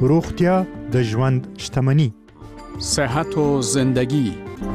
روغتیا د ژوند شتمني. صحت و زندگی.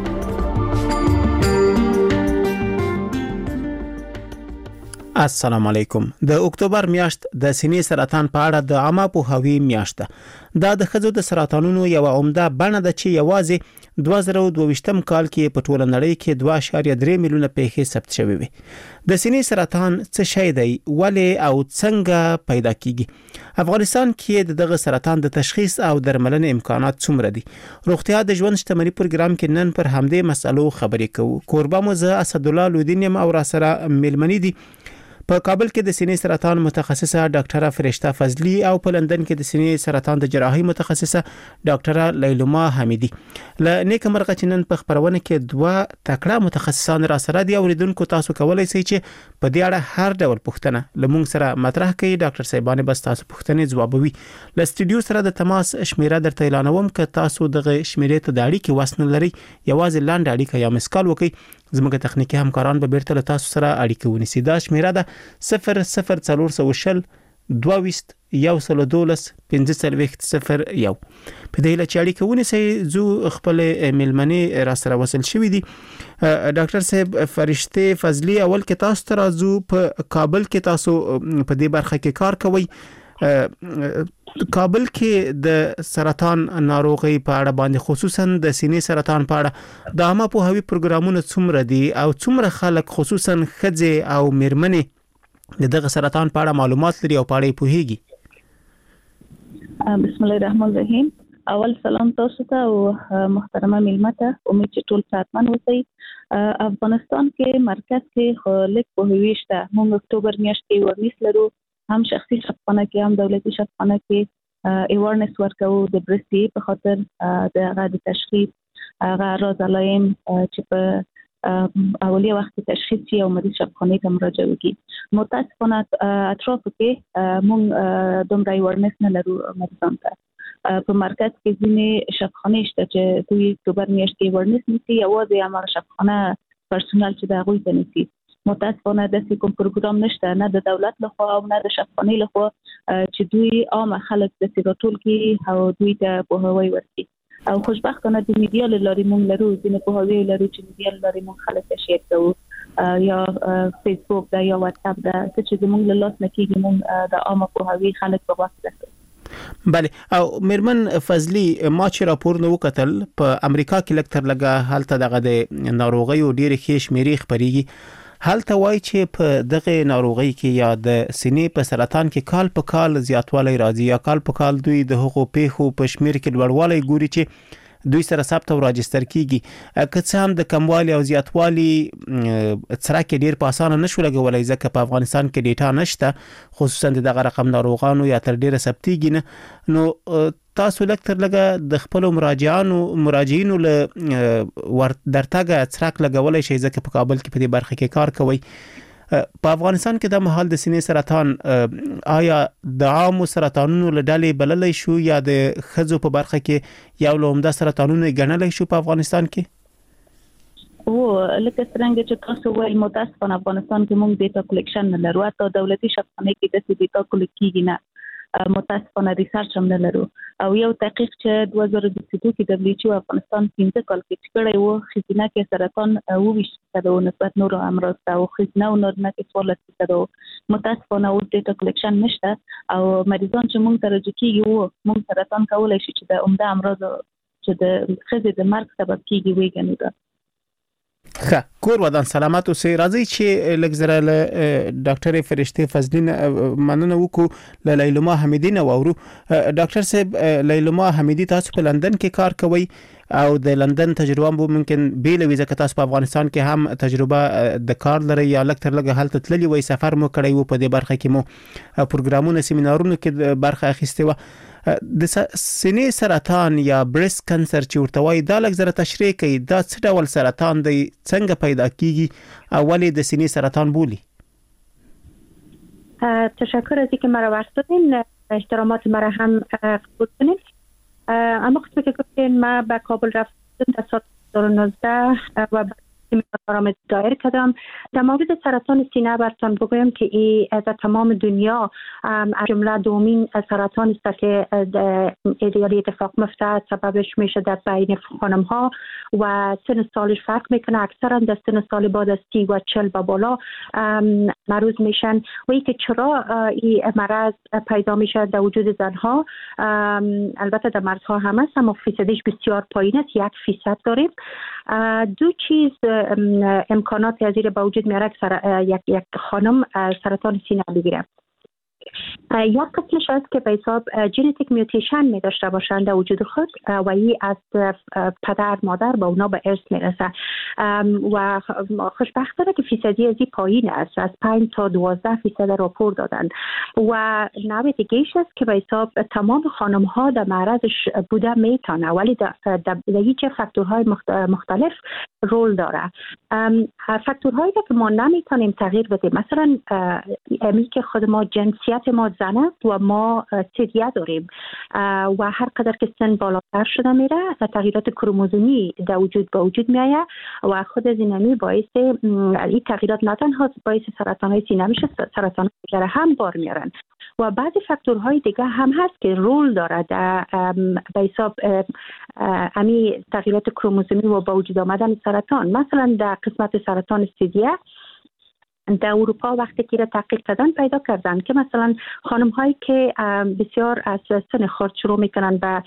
السلام علیکم. د اکتوبر میاشت د سینې سرطان په اړه د عامه پوهاوي میاشت ده. دا د ښځو د سرطانونو یو عمده بڼه ده چې یوازې 2022م کال کې په ټوله نړۍ کې 2.3 میلیونه پیښې ثبت شوې وي. د سینې سرطان څه شی دی؟ ولې او څنګه پیدا کیږي؟ افغانستان کې دغه سرطان د تشخیص او درملنې امکانات څومره دي؟ روغتیا د ژوند شتمنۍ پروګرام کې نن پر همدې مسلو خبرې کوو. کوربه مو زه اسدالله لودین یم او را سره ملمنې دي په کابل کې د سینې سرطان متخصصه ډاکټره فرشته فضلی او په لندن کې د سینې سرطان د جراحي متخصصه ډاکټره لیلما حمیدی. له نیکه مرغه چې نن په خبرونه کې دوه تکړه متخصصان را سره دي. اوریدونکو تاسو کولای شئ چې په دې اړه هر ډول پوښتنه لمونږ سره مطرح کړئ. ډاکټر صاحبانه بس تاسو پوښتنې جوابوي. له سټوډیو سره د تماس شمیره درته اعلانوم که تاسو دغه شمیرې ته د اړیکې وسن لري یوازې لاندې اړیکه یا مسکال وکړئ. زموږ تخنیکی همکاران به بیرته له تاسو سره اړیکه ونیسي. دا شمیره ده 00420 22 112 1501. په دې لچ اړیکه ونیسي. زو خپل ملمنې را سره وصل شوې دي. ډاکټر صاحب فرشته فضلی، اول کې تاسو ته راځو. په کابل کې تاسو په دې برخه کې کار کوئ. کابل کې د سرطان ناروغي په اړه باندې خصوصا د سینې سرطان په اړه د عامه پوهاوي پروګرامونه څومره دي او څومره خلک خصوصا ښځې او میرمنې دغه سرطان په اړه معلومات لري او په اړه پوهیږي؟ بسم الله الرحمن الرحیم. اول سلام تاسو ته او محترمه ملمته. امید چې ټول صحتمند اوسئ. افغانستان کې مرکز کې خلک پوهاوي شته. موږ اکتوبر میاشت کې ورنیس لرو، هم شخصي شفاخانه کې هم دولتي شفاخانه کې ایوارنس ورکوو د برسي په خاطر د تشخیص هغه راز علائم چې په اولیه وخت تشخیص شي او مریض شفاخانه ته مراجعه وکړي. متاسفانه اطراف کې مونږ دومره ایوارنس نه لرو مریضان ته. په مرکز کې ځینې شفاخانه شته چې دوی اکتوبر میاشت کې ایوارنس نیسي، یوازې هغه شفاخانه پرسونل چې د هغوی ته نیسي. متاسفانه داسې کوم پروګرام نشته، نه د دولت لخوا او نه د شفاخانې لخوا چې دوی عام خلک د سیګاټول کې او دوی ته پوهاوی ورکړي. او خوشبختانه د میډیا له لارې مونږ لرو، ځینې پوهاوی لرو چې میډیا له لارې مونږ خلک ته شیر کوو، یا فیسبوک دا یا واتس اپ دا چې زموږ له لاس نه کېږي مونږ د عامه پوهاوی خلک په واسطه کوو. بله. او میرمن فضلی، ما چې راپور نو وکتل په امریکا کې لکتر لګه حالت دغه د ناروغي او ډېر ښه شمیرې خبريږي. حالت وای چې په دغه ناروغي کې یا د سینې په سرطان کې کال په کال زیاتوالی راځي یا کال په کال دوی د هغو پیښو په شمیر کې لوړوالی ګوري چې دوی سره ثبت او راجستر کیږي. که څه هم د کموالي او زیاتوالي څرک ډیر په اسانه نشو لګولای ځکه په افغانستان کې ډیټا نشته، خصوصا دغه رقم ناروغانو یا تر ډیره ثبتېږي نه. نو تاسو لکتر لګه د خپل مراجعینو له درتګه څرک لګولای شي ځکه په کابل کې په دې برخه کې کار کوي. په افغانستان کې د مهال د سینې سرطان آیا د عامو سرطانونو له ډلې بللی شو یا د ښځو په برخه کې یو له عمده سرطانونو ګڼلی شو په افغانستان کې؟ لکه څنګه چې تاسو وایي متاسفانه افغانستان کې موږ ډیټا کلیکشن نه لرو، حتی دولتي شفاخانې کې داسې ډیټا کلیکټ کیږي نه. متاسفانه ریسرچ هم نه لرو. او یو تحقیق چې 2022 کې WHO افغانستان 15 کال کې کړی وو، ښځینه کې سرطان 20% نسبت نورو امراض ته او ښځینه او نارینه کې 14%. متاسفانه اوس ډیټا کلیکشن نشته او مریضان چې موږ ته راجع کیږي وو موږ سرطان کولای شي چې د عمده امراض چې د ښځې د مرګ سبب کیږي وګڼو. دا کور ودان سلامت اوسئ. راځي چې لږ له ډاکټر فرشته فضلی مننه وکړو. له لیلما حمیدی نو ورو. ډاکټر صاحب، لیلما حمیدی تاسو په لندن کې کار کوئ او د لندن تجربه مو ممکن بیل وي ځکه تاسو په افغانستان کې هم تجربه د کار لري یا لکتر لګه حالت تللی وي، سفر مو کړی وو، په دې برخه کې مو پروګرامونه سیمینارونو کې برخه اخیسته و. د سینې سرطان یا بریست کانسر چې ورته وایي دا لږ زره تشریح کوي. دا څه ډول سرطان دی، څنګه پیدا کیږي او ولې د سینې سرطان بولی؟ تشکر از اینکه مرا وقت دادین، احترامات مرا هم قبول کنید. اما خصوصی که گفتین ما به کابل رفتم در سال 2019 و برنامه دایر کردم. در مورد سرطان سینه براتون بگویم که این در تمام دنیا از جمله دومین سرطان است که ایدئالی اتفاق میفته. سببش میشه در بین خانم ها و سن سالش فرق میکنه. اکثرا در سن سال بعد از 30 و 40 به بالا معروض میشن. و اینکه چرا این مرض پیدا میشه در وجود زنها، البته در مردها هم است اما فیصدش بسیار پایین است، 1% داریم. دو چیز امکانات از این به وجود میاره که یک خانم سرطان سینه بگیره. یک قسمش است که به حساب ژنتیک میوتیشن می داشته باشند در وجود خود و این از پدر مادر به اونا به ارث میرسه و خوشبختانه که فیصدی از این پایین است، از 5 تا 12% راپور دادن. و نوع دیگه‌اش است که به حساب تمام خانم ها در معرضش بوده میتونه، ولی در هیچ فاکتورهای مختلف رول داره. فاکتورهایی که ما نمیتونیم تغییر بدیم، مثلا امی که خود ما جنسیت ما زنه و ما سیدیه داریم و هر قدر که سن بالاتر شده میره تغییرات کروموزومی در وجود به وجود میآید و خود از اینمی باعث این تغییرات نه تنها باعث سرطان سینه میشه، سرطان دیگر هم بار میارن. و بعضی فاکتورهای دیگه هم هست که رول داره در به حساب امی تغییرات کروموزومی و با وجود آمدن سرطان. مثلا در قسمت سرطان سیدیه در اروپا وقتی که تحقیق کردن پیدا کردن که مثلا خانم هایی که بسیار از سن خرد شروع میکنن به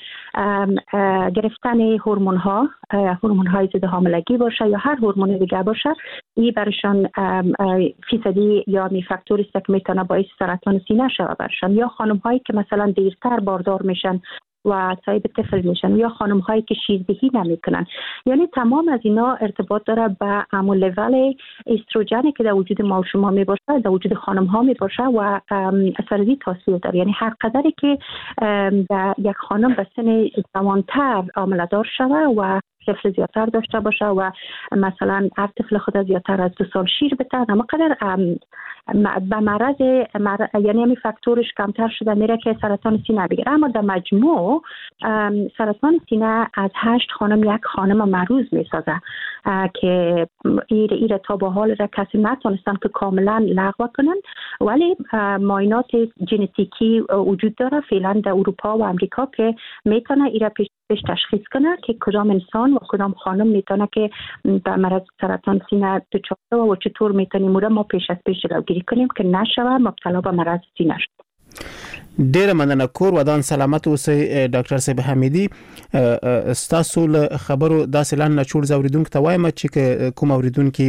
گرفتن هورمون های ضد حاملگی باشه یا هر هورمون دیگه باشه، این برشان فیصدی یا می فاکتوری است که میتونه باعث سرطان سینه شود برشان. یا خانم هایی که مثلا دیرتر باردار میشن و صاحب طفل میشن، یا خانم هایی که شیردهی نمیکنن. یعنی تمام از اینا ارتباط داره به همون لول استروژنی که در وجود ما و شما می باشه، در وجود خانم ها می باشه و اثری تاثیر داره. یعنی هر قدری که یک خانم به سن جوانتر عامله دار شوه و طفل زیادتر داشته باشه و مثلا هر طفل خود زیادتر از 2 سال شیر بده، اما قدر به مرض یعنی همین فاکتورش کمتر شده میره که سرطان سینه بگیره. اما در مجموع سرطان سینه از 8 خانم 1 خانم معروض میسازه که ایره تا به حال را کسی نتونستن که کاملا لغو کنن، ولی معاینات ژنتیکی وجود داره فعلا در اروپا و امریکا که میتونه ایره پیش تشخیص کنه که کدام انسان و کدام خانم میتونه که به مرض سرطان سینه دچار و چطور میتونیم ما پیش از پیش جلوگیری کنیم که نشوه مبتلا به مرض سینه شد. ډیر مننه. کور ودان سلامت اوسئ ډاکټر صاحب حمیدي. ستاسو له خبرو داسې لاندې نچوړ زوریدونکو ته وایم چې کوم اوریدونکو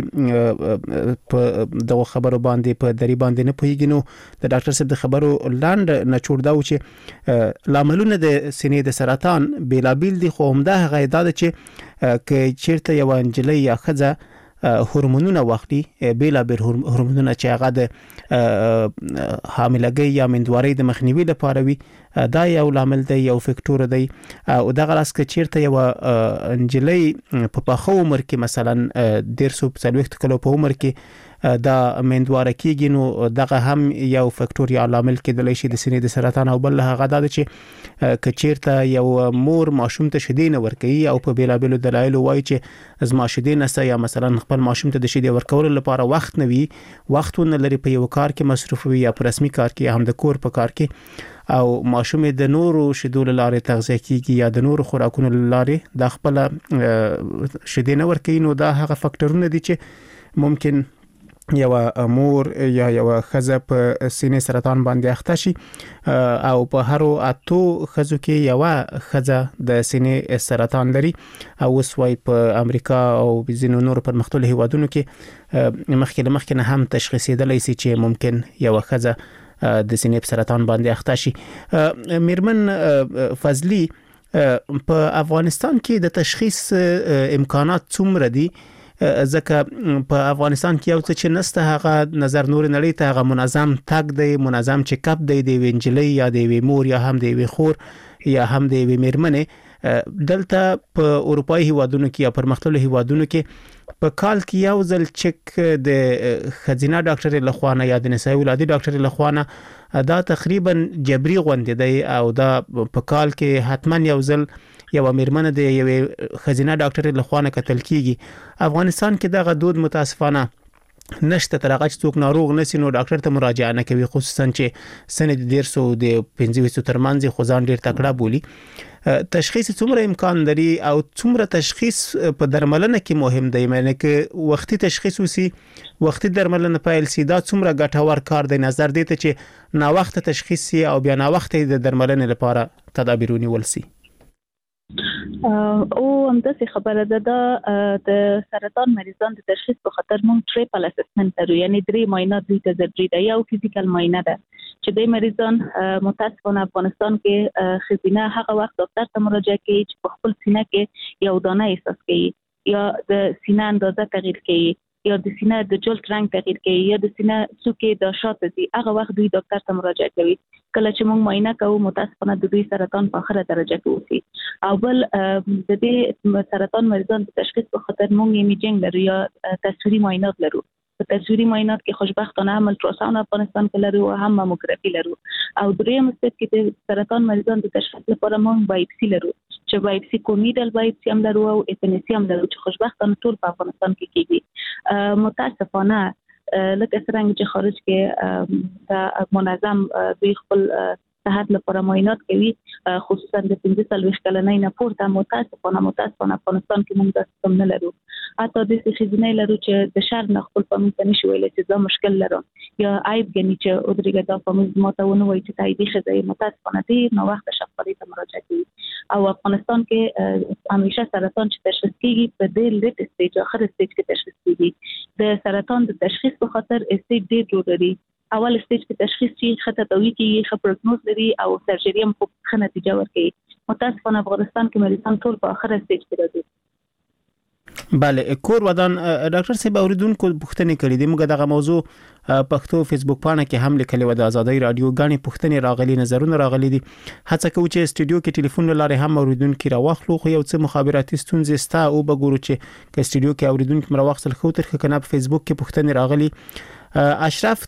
په دغه خبرو باندې په دری باندې نه پوهیږي، نو د ډاکټر صاحب د خبرو لاندې نچوړ دا و چې لاملونه د سینې د سرطان بیلابیل دي، خو همدا هغه دا چې چیرته یو انجلۍ یا ښځه هورمونونه واخلي، بیلابیل هورمونونه چې هغه د حاملګۍ یا مندوارۍ د مخنیوي لپاره وي، دا یو لامل دی، یو فکټور دی. او دغه لاس کې چیرته یو انجلۍ په پخو عمر کې مثلا 140 کلو په عمر کې دا مندواره کیږي، نو دغه هم یو فکټور یا لامل کېدلی شي د سینې د سرطان. او بل هغه دا چې کچیرته یو مور ماشوم ته شیدې نه ورکوي او په بیلابیلو دلایلو وایي چې زما شیدې نسته، یا مثلا خپل ماشوم ته د شیدې ورکولو لپاره وخت نه وي، وختونه لري، په یو کار کې مصروف وي یا په رسمي کار کې هم د کور په کار کې، او ماشوم د نورو شیدو لاره تغذیه کیږي یا د نورو خوراکونو لاره د خپل شیدې نه ورکوي، نو دا هغه فکټورونه دي چې ممکن یو مور یا یو ښځه په سینې سرطان باندې اخته شي. او په هرو اتو ښځو کې یو ښځه د سینې سرطان لري. او اوس وايي په امریکا او ځینو نورو پرمختللو هیوادونو کې مخکې نه هم تشخیصېدلی شي چې ممکن یو ښځه د سینې په سرطان باندې اخته شي. میرمن فضلی، په افغانستان کې د تشخیص امکانات څومره دي؟ ځکه په افغانستان کې یو څه چې نسته هغه نظر نور نړۍ ته هغه منظم تګ دی، منظم چیک اپ دی د وینجلې یا د مور یا هم د خور یا هم د میرمنې. دلته په اروپایي هیوادونو کې یا پرمختللو هیوادونو کې په کال کې یو ځل چک د خزینه ډاکټر لخوانه یا د نسایي ولادي ډاکټر لخوانه دا تقریبا جبري غونډه دی، او دا په کال کې حتما یو ځل یو میرمن د یو خزینه ډاکټر له خوانه قتل کیږي افغانستان کې دغه دود متاسفانه نشته تر هغه چې څوک ناروغ نسی نو ډاکټر ته مراجعه نه کوي خصوصا چې سند 150 ترمنځ خو ځان ډیر تکړه بولی تشخیص څومره امکان لري او څومره تشخیص په درملنه کې مهم دی معنی کې وختي تشخیص وسی وختي درملنه پیل سي دا څومره ګټور کار دی نظر دی ته چې نا وخت تشخیص او بیا نا وخت د درملنې لپاره تدابیرونه ولسي او همداسې خبره ده د سرطان مریضان د تشخیص په خاطر موږ ټریپل اسسمنت لرو یعنی 3 معاینات دوی ضروري ده یو فزیکل معاینه ده چې د مریضان متاسفانه افغانستان کې خزینه هغه وخت ډاکټر ته مراجعه کوي چې په خپل سینه کې یو دانه احساس کوي یا د سینه اندازه تغییر کوي یا د سینه د جلد رنگ تغییر کوي یا د سینه څوکې د شاته دي هغه وخت دوی ډاکټر ته مراجعه کوي کله چې موږ معاینه کوو متاسفانه د دوی سرطان په اخره درجه کې وسی او بل د دې سرطان مریضان د تشخیص په خاطر موږ ایمیجینګ لرو یا تصویري معاینات لرو په تصویري معاینات کې خوشبختانه هم الټراساوند افغانستان کې لرو او هم ماموګرافي لرو او دریم سټپ کې د سرطان مریضان د تشخیص لپاره موږ بایپسي لرو چې بایپسي کونیډل بایپسي هم لرو او اپنسي هم لرو چې خوشبختانه ټول په افغانستان کې کیږي متاسفانه لکه څنګه چې خارج کې د منظم دوی خپل صحت لپاره معاینات کوي خصوصا د 15 کلنۍ نه پورته متاسفانه افغانستان کې موږ د سم نه لرو اته د خزینه لرو چې د شر نه خپل فامیل ته نشي ویل چې دا مشکل لرم یا عیب غني چې او درګه دا فامیل ماته ونه وایي چې تایید خزای متاسفانه دي نو وخت شفافیت ته مراجعه کوي او افغانستان کې همیشه سرطان چې تشخیص کیږي په دې لیټ سټیج اخر سټیج کې تشخیص کیږي د سرطان د تشخیص په خاطر سټیج ډیر جوړ لري اول سټیج کې تشخیص چې خطه توي کیږي خبرګنوز لري او سرجری هم ښه نتیجه ورکوي متاسفانه افغانستان کې مریضان ټول په اخر سټیج کې راځي بله کور ودان ډاکټر صاحب اوریدونکو پوښتنه کړې دي موږ دغه موضوع پښتو فیسبوک پاڼه کې هم لیکلې و د آزادۍ رادیو غاڼې پوښتنې راغلي نظرونه راغلي دي هڅه کوو چې استودیو کې ټلیفون لاره هم اوریدونکو راوخلو خو یو څه مخابراتي ستونزې ستا او بګورو چې کې استودیو کې اوریدونکو مروخصل خو تر کنه په فیسبوک کې پوښتنې راغلي اشرف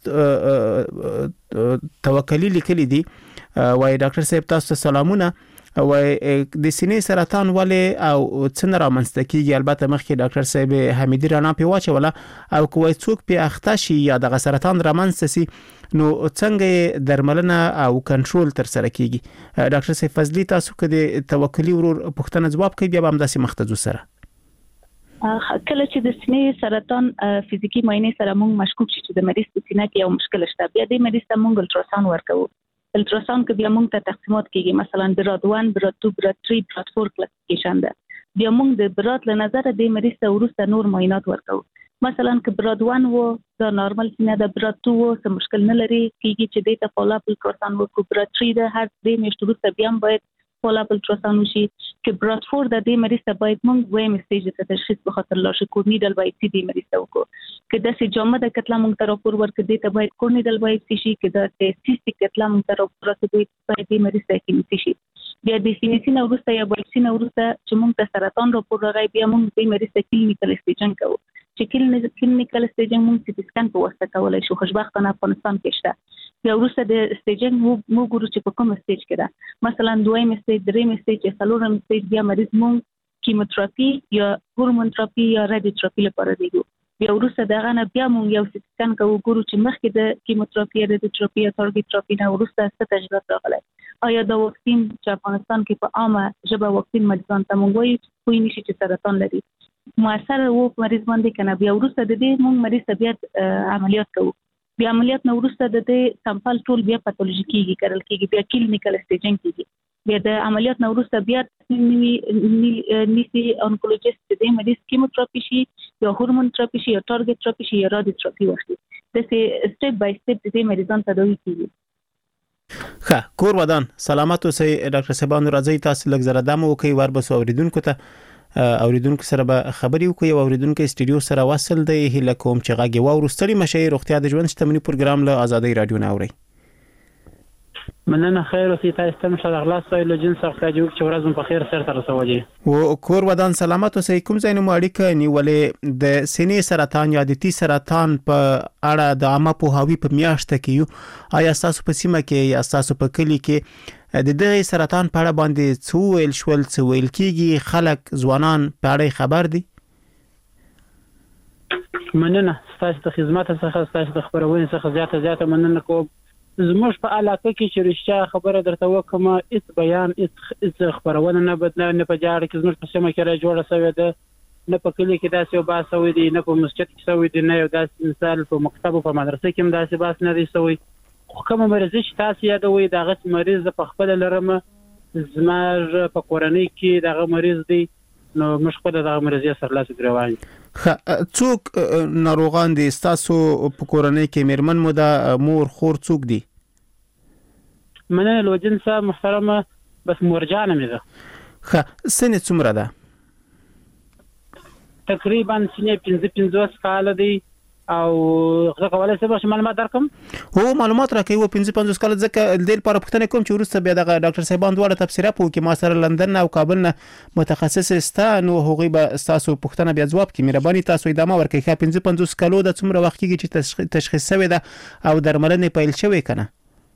توکلی لیکلي دي وای ډاکټر صاحب تاسو سلامونه وای د سینې سرطان ولې او څنګه رامنځته کیږي البته مخکې ډاکټر صاحب حمیدی رانا په واچوله او کوی څوک په اخته شي یا د سرطان رامنځته سي نو څنګه درملنه او کنټرول تر سره کیږي ډاکټر صاحب فضلی تاسو کې توکلی ورور پوښتنه جواب کوي بیا هم داسې مختزو سره کله چې د سینې سرطان فزیکی معاینه سره موږ مشکوک شي چې د مریض په سینه کې یو مشکل شته بیا د مریض ته موږ الټراساوند ورکوو الټراساوند کې بیا موږ ته تقسیمات کیږي مثلا براد 1 براد 2 براد 3 براد 4 کلاسیفیکیشن ده بیا موږ د براد له نظر د مریض ته ورسته نور معاینات ورکوو مثلا که براد 1 و د نارمل سینه د براد 2 و څه مشکل نه لري کیږي چې د ته فالو اپ الټراساوند ورکوو براد 3 د هر دې میاشتو وروسته بیا باید فالو اپ الټراساوند وشي چې براد 4 د دې مریض ته باید موږ وایم سټیج ته تشخیص په خاطر لا شي کورنیډل بایپسي دې مریض ته وکړو که د سي جامه د کتله موږ ته راپور ورکړي دې ته باید کورنیډل بایپسي شي که د سیستیک کتله موږ ته راپور ورکړي دې مریض ته کیمیسي شي بیا د سینې نه ورسته یا بایپسي نه ورسته چې موږ ته سرطان راپور راغی بیا موږ دې مریض ته کلینیکل سټیجنګ کوو چې کلینیکل سټیجنګ موږ سي سکان په واسطه کولای شو خوشبختانه افغانستان کې شته بیا ورسته د سټیجنګ موږ ګورو چې په کوم سټیج کې ده مثلا دویم سټیج دریم سټیج څلورم سټیج بیا مریض موږ کیموتراپي یا هورمون تراپي یا رادیوتراپي لپاره دیګو بیا ورسته دغه نه بیا موږ یو سکان کوو ګورو چې مخکې د کیموتراپي رادیوتراپي یا ټارګټ تراپي نه ورسته څه تجربه راغله آیا دا واکسین چې افغانستان کې په عامه ژبه واکسین مریضان ته موږ وایو کوی نشي چې سرطان لري موثر وو مریض باندې کنه بیا ورسته د دې موږ مریض طبيعت عملیات کوو بیا عملیات نو ورسته د دې سمپل ټول بیا پاتولوژیکي کېږي کېږي بیا کلینیکل سټیجنګ کېږي بیا د عملیات نو ورسته بیا نیسی انکولوژیست د مریض کیموتراپي شي یا هورمون تراپي شي یا ټارګټ تراپي شي یا رادیوتراپي وشي د سټپ بای سټپ د مریضان تداوی کېږي ښه کور ودان سلامت اوسئ ډاکټر صاحبانو راځي تاسو لږ زره دمو کوي وربسو اوریدونکو ته اوریدونکو سره به خبرې وکړي او اوریدونکو استودیو سره وصل دی هله کوم چې غاګي و ورستړي مشه روغتیا د ژوند شتمنۍ پروګرام له آزادۍ رادیو نه اوري مننه خیر اوسې تاسو ته مشه د غلاس سویل جنس اخلاجو چې ورځ په خیر سره رسولي او کور ودان سلامت اوسئ. کوم ځای نو اړیکه نیولې د سینې سرطان یا د تی سرطان په اړه د عامه پوهاوي په میاشت کې یو آیا تاسو په سیمه کې یا تاسو په کلی کې د دې سرطان په اړه باندې څو ویل شول څو ویل کیږي خلک ځوانان په اړه خبر دي؟ مننه تاسو ته خدمات څخه تاسو د خبرونه څخه زیاته مننه کوم. زموږ په علاقه کې چې رښتیا خبره درته وکم هیڅ بیان هیڅ خبرونه نه بدله نه په جاړه کې زموږ په سیمه کې را جوړه شوې ده نه په کلی کې داسې یو باس شوی دی نه په مسجد کې شوی دی نه یو داسې مثال په مکتب او په مدرسه کې هم داسې باس نه دی شوی. خو کوم مریض چې تاسو یادوي دغه مریض په خپل لرم زموږ په کورنۍ کې دغه مریض دی نو موږ خپل دغه مریض یې سره لاس ګروان. څوک ناروغان دي تاسو په کورنۍ کې میرمن مو د مور خور څوک دي؟ مننه لوجن صاحب محترمه بس مورجانه مې ده. سنه څومره ده؟ تقریبا سنه 55 کال دی او زه کولای شم چې معلومات درکم. هو معلومات راکوي و 55 کال ځکه د لپاره پوښتنه کوم چې ورسته بیا د ډاکټر صاحبان دواړه تفسیره پوکي ما سره لندن او کابل نه متخصص استا نو هغه به تاسو پوښتنه بیا جواب کی مهرباني تاسو ادامه ورکړئ. 55 کالو د څومره وخت کې چې تشخیص شوی ده او درملنه پیل شوی کنه؟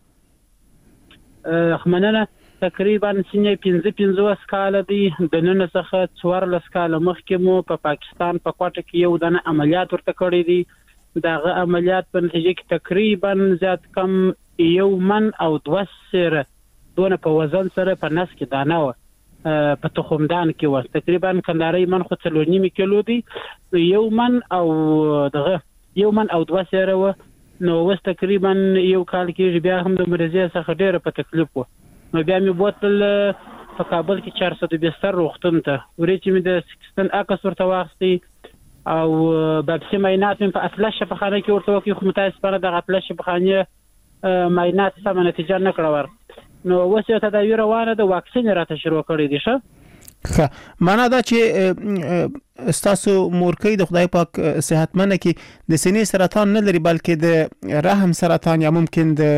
مننه تقریبا سنه 55 کال دی د نن څخه 14 کال مخکې مو په پاکستان په کوټه کې یو دنه عملیات ورته کړی دی. دغه عملیات په نتیجه کې تقریبا زیات کم یو من او 2 سره دونه په وزن سره په نس کې دانه و په تخمدان کې و تقریبا کنداري من خو 3.5 کیلو دی یو من او دغه یو من او 2 سره و نو وس تقریبا یو کال کې بیا هم د مریضۍ څخه ډېر په تکلیف و نو بیا مې بوتل په کابل کې 420 روغتون ته ورې چې مې د 16 اکس ورته واخستي او بابسي ماینات مې په اطلس شفاخانه کې ورته وکي خو متاسفانه د اطلس شفاخانه ماینات سم نتیجه نه کړه ور نو وس یو تداوی روانه د واکسین راته شروع کړی دی. معنا دا چې تاسو مورکۍ د خدای پاک صحتمنه کې د سینې سرطان نه لري بلکې د رحم سرطان یا ممکن د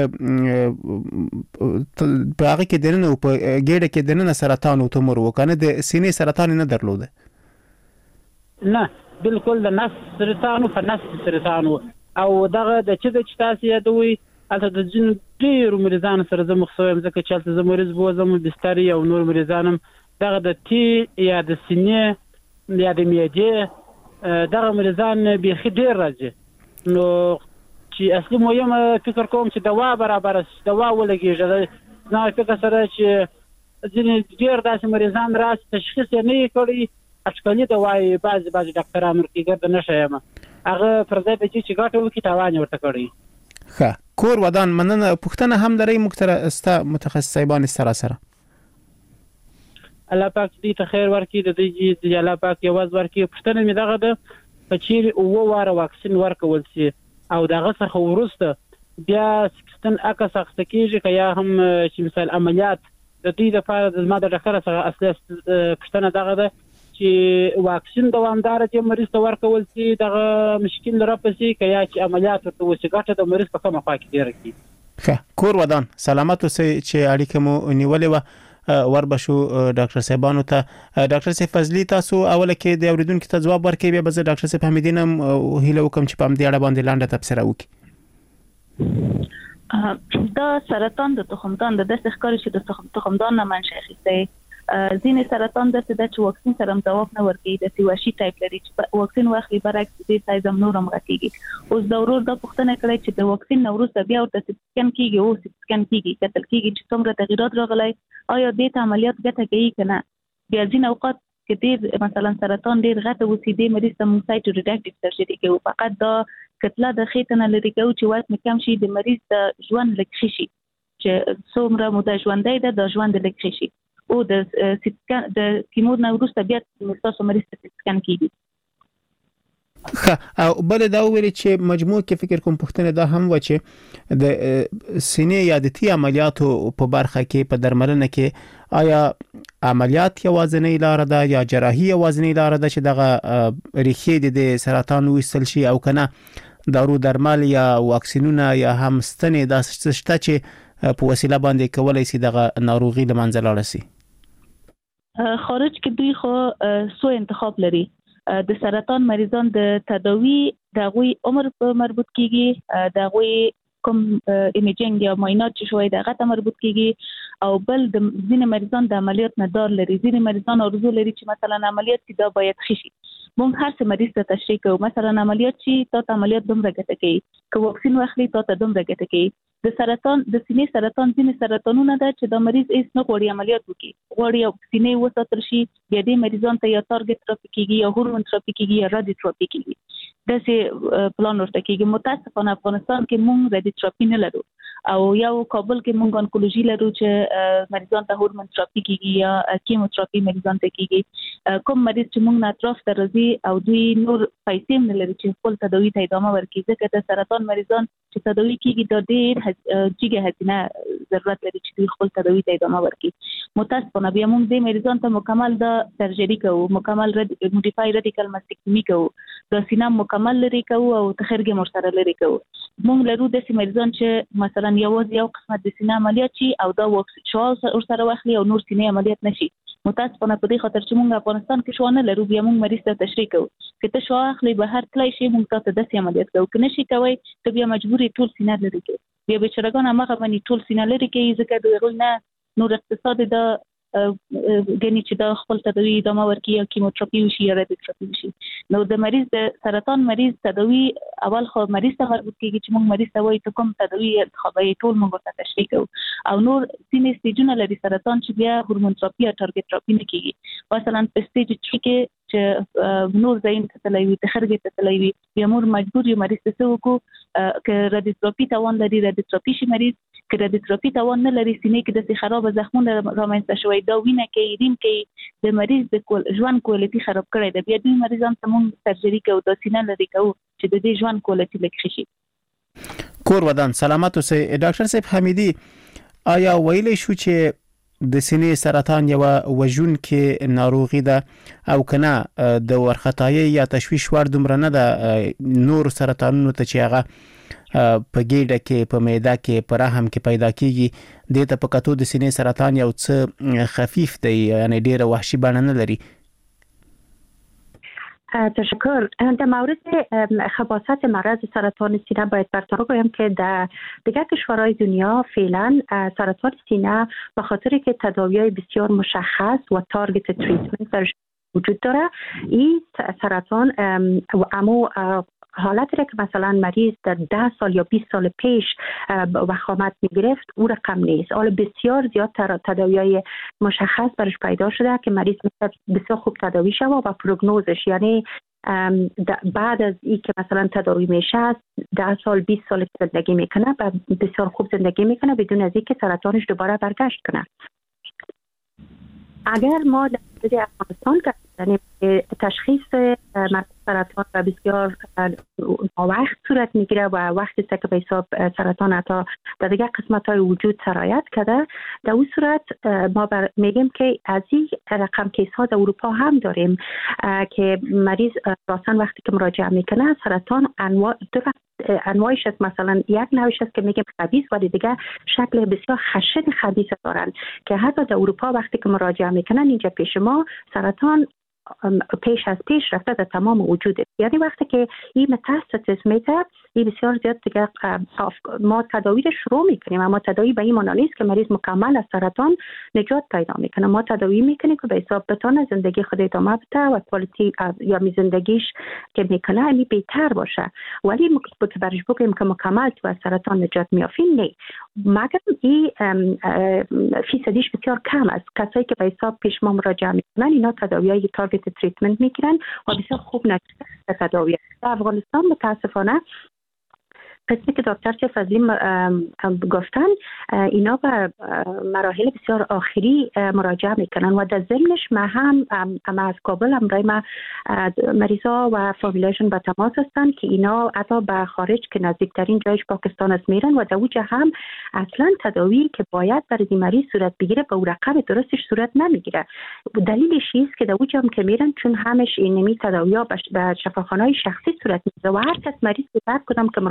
باغ کې دنه او په ګډه کې دنه سرطان او تمر وکنه د سینې سرطان نه درلوده. نه بالکل د نس سرطان او نس سرطان او دغه د چې تاسو یادوي البته د جن ډیر مریضان سره زه مخصوص ځکه چې زه مریض بوزم بستري او نور مریضانم دغه د تی یا د سینې یا د معدې دغه مریضان به خډیر راځي نو چې اصلي مهم فکر کوم چې دوا برابر دوا ولګي نه فکر سره چې ځینې ډیر داسې مریضان راځي تشخیص نه کړي اټکلي دوايي بعض ډاکټرانو ورته ګرځي نشایم هغه پر ځای چې ګټه وکړي تاوان ورته کړی. کور ودان مننه پوښتنه هم لري مختره متخصص صاحبان سره الله پاک دې ته خیر ورکړي د دې الله پاک یواز ورکړي. پښتنه مې دغه د پچیر او واره واکسین ورکول شي او دغه څخه ورسته بیا 16 اکس اخستکیږي که یا هم چې مثال عملیات د دې لپاره د ماده ډاکټر سره اصلي پښتنه دغه ده چې واکسین دوامدار چې مریض ته ورکول شي دغه مشکل راپسي که یا چې عملیات ورته وشي ګټه د مریض په کومه خوا کې ډیره کی. کور ودان سلامت اوسئ چې اړیکه مو نیولې و وربشو ډاکټر صاحبانو ته. ډاکټر صاحب فضلی تاسو اوله کې د اوریدونکو ته جواب ورکړئ بیا به ډاکټر صاحب حمیدین هم هیله وکم چې په دې اړه باندې لاندې تفسیر وکړي. دا سرطان د تخمدان د داسې ښکاري چې د تخمدان نه منشأ اخیستی ځینې سرطان داسې ده چې واکسین سره هم ځواب نه ورکوي داسې وحشي ټایپ لري چې واکسین واخلي برعکس دې سایز هم نور هم غټېږي. اوس د ورور دا پوښتنه کړې چې د واکسین نه وروسته بیا ورته سټ سکن کېږي او سټ سکن کېږي کتل کېږي چې څومره تغیرات راغلی آیا دې ته عملیات ګټه کوي که نه. بیا ځینې اوقات کې ډېر مثلا سرطان ډېر غټه وسي دې مریض ته موږ سایټو ریډکټیو سرجري کوو فقط دا کتله د خېټه نه لرې کوو چې وزن کم شي د مریض د ژوند لږ ښه شي چې څومره موده ژوندی ده د ژوند لږ ښه شي او د کیمو نه وروسته بیا تاسو مریض ته سکن کیږي. او بل دا ویل چې مجموع کې فکر کوم پوښتنه دا هم و چې د سینې یا د تی عملیاتو په برخه کې په درملنه کې آیا عملیات یوازینۍ لار ده یا جراحي یوازینۍ لار ده چې دغه ریښې د سرطان وېستل شي او کنه دارو درمل یا واکسینونه یا هم ستنې دا شته چې په وسیله باندې کولای شي دغه ناروغي له منځه لاړ شي؟ خارج کې دوی خو سو انتخاب لري. د سرطان مریضان د تداوی د غوي عمر په مربوط کیږي، د غوي کوم ایمیجینګ یا معاینات چې شوی دغه ته مربوط کیږي، او بل د ځینې مریضان د عملیات نه ډار لري. ځینې مریضان ارزو لري چې مثلا عملیات کې دا باید خشي. مونږ هر څه مریض ته تشریح کوو، مثلا عملیات چې تا ته عملیات دومره ګټه کوي، که واکسین واخلي تا ته دومره ګټه کوي. د سرطان د سینې سرطان ځینې سرطانونه ده چې د مریض هیڅ نه غواړي عملیات وکړي، غواړي او سینې وساتل شي، بیا دې مریضان ته یا ټارګټ تراپي کیږي یا هورمون تراپي کیږي یا رادیو تراپي کیږي. داسې پلان ورته کیږي. متاسفانه افغانستان کې مونږ رادیو تراپي نه لرو، او یو کابل کې مونږ انکولوژي لرو چې مریضان ته هورمون تراپي کیږي یا کیموتراپي مریضان ته کیږي. کوم مریض چې مونږ نه اطراف ته راځي او دوی نور پیسې نه لري چې خپل تداوی ته ادامه ورکړي، ځکه د سرطان مریضان چې تداوی کیږي د ډېر جګه هزینه ضرورت لري چې دوی خپل تداوی ته ادامه ورکړي. متاسفانه بیا موږ د مریضان ته مکمل د سرجری کوو، مکمل موډیفای رادیکال ماستکټومي کوو، د سینه مکمل لري کوو او تخرګ مرسره لري کوو. موږ لرو د مریضان چې مثلا یو قسمت د سینه عملیات شي او دا واکسین ورسره واخلي او نور سینه عملیات نشي. متاسفانه په دې خاطر چې موږ افغانستان کې شو نه لرو، بیا موږ مریض ته تشریح کوو چې ته شو اخلي بهر تلای شي، موږ ته د عملیات کوو، که نشي کوي ته بیا مجبوري ټول سینه لري کوي. بیا بچرګان هغه باندې ټول سینه لري کوي، ځکه دوی نه نور اقتصاد د غني چې د خپل تداوی ادامه ورکړي یا کیموتراپي وشي یا رادیو تراپي وشي. نو د مریض د سرطان مریض تداوی اول خو مریض ته مربوط کیږي چې موږ مریض ته وایي ته کوم تداوی انتخابي، ټول موږ ته تشریح کوو. او نور ځینې سټیجونه لري سرطان چې بیا هورمون تراپي یا ټارګټ تراپي نه کیږي. مثلا په سټیج 3 کې چې نور ځین ته تلوي تخرګ ته تلوي، بیا موږ مجبور یو مریض ته وکړو چې رادیو تراپي توان لري، رادیو تراپي شي مریض، که رادیو تراپي توان نه لري، سینې کې د خراب زخمونه رامنځته شوی دا وینه کې ریم کې د مریض د ژوند کوالټي خراب کړی دی، بیا دوی مریضان ته موږ سرجری کوو، د سینه لري کوو چې د دې ژوند کوالټي لږ شي. کور ودان سلامت اوسئ. ډاکټر صاحب حمیدي، آیا ویلی شو چې د سینې سرطان یو وژونکې ناروغي ده او کنه د ورختایي یا تشویش وړ دومره نه ده نور سرطانونو ته چې هغه په ګیډه کې، په معده کې، په رحم کې پیدا کیږي؟ د ته په کتو د سینې سرطان یو څه خفیف دی، یعنی ډیره وحشي بڼه نه لري. تشکر. در مورد خباثت مرض سرطان سینه باید برطرف بگویم که در دیگر کشورهای دنیا فعلا سرطان سینه به خاطر که تداوی‌های بسیار مشخص و تارگت تریتمنت درش وجود داره، این سرطان اما حالتی را که مثلا مریض در 10 سال یا 20 سال پیش وخامت میگرفت او رقم نیست. حالا بسیار زیاد تداوی‌های مشخص برش پیدا شده که مریض بسیار خوب تداوی شود و پروگنوزش، یعنی بعد از این که مثلا تداوی میشه 10 سال 20 سال زندگی میکنه و بسیار خوب زندگی میکنه بدون از اینکه سرطانش دوباره برگشت کنه. اگر ما در افغانستان که تشخیص سرطان و بسیار وقت صورت میگیره و وقتی که به حساب سرطان حتی در دیگر قسمت های وجود سرایت کرده، در اون صورت ما میگیم که از این رقم کیس ها در اروپا هم داریم که مریض راستن وقتی که مراجعه میکنه سرطان انواعش است، مثلا یک نوعش است که میگیم خبیث ولی دیگه شکل بسیار خشن خبیث دارن که حتی در اروپا وقتی که مراجعه میکنن اینجا پیش ما سرطان پیش از پیش رفته در تمام وجوده، یعنی وقتی که این متاستاسیس میده این بسیار زیاد دیگه ما تداوی رو شروع میکنیم، اما تداوی به این معنی نیست که مریض مکمل از سرطان نجات پیدا میکنه. ما تداوی میکنیم که به حساب بتونه زندگی خود ادامه بده و کوالیتی یا زندگیش که میکنه این بهتر باشه، ولی که برش بگیم که مکمل تو از سرطان نجات میافین نه، مگر این فیصدیش بسیار کم است. کسایی که به حساب پیش ما مراجعه میکنن اینا تداویای تارگت تریتمنت میگیرن و بسیار خوب نتیجه تداوی. در افغانستان متاسفانه قسمی که دکتر فضلی گفتن اینا به مراحل بسیار آخری مراجعه میکنن و در ضمنش ما هم از کابل همراه ما مریضا و فامیلشون به تماس هستن که اینا حتی به خارج که نزدیکترین جایش پاکستان است میرن و در اوجه هم اصلا تداوی که باید برای این مریض صورت بگیره به رقم درستش صورت نمیگیره. دلیلش است که در اوجه هم که میرن چون همش اینمی تداوی ها به شفاخانه‌های شخصی صورت میگیره و هر کس مریض به بعد کدام که مراجعه کرد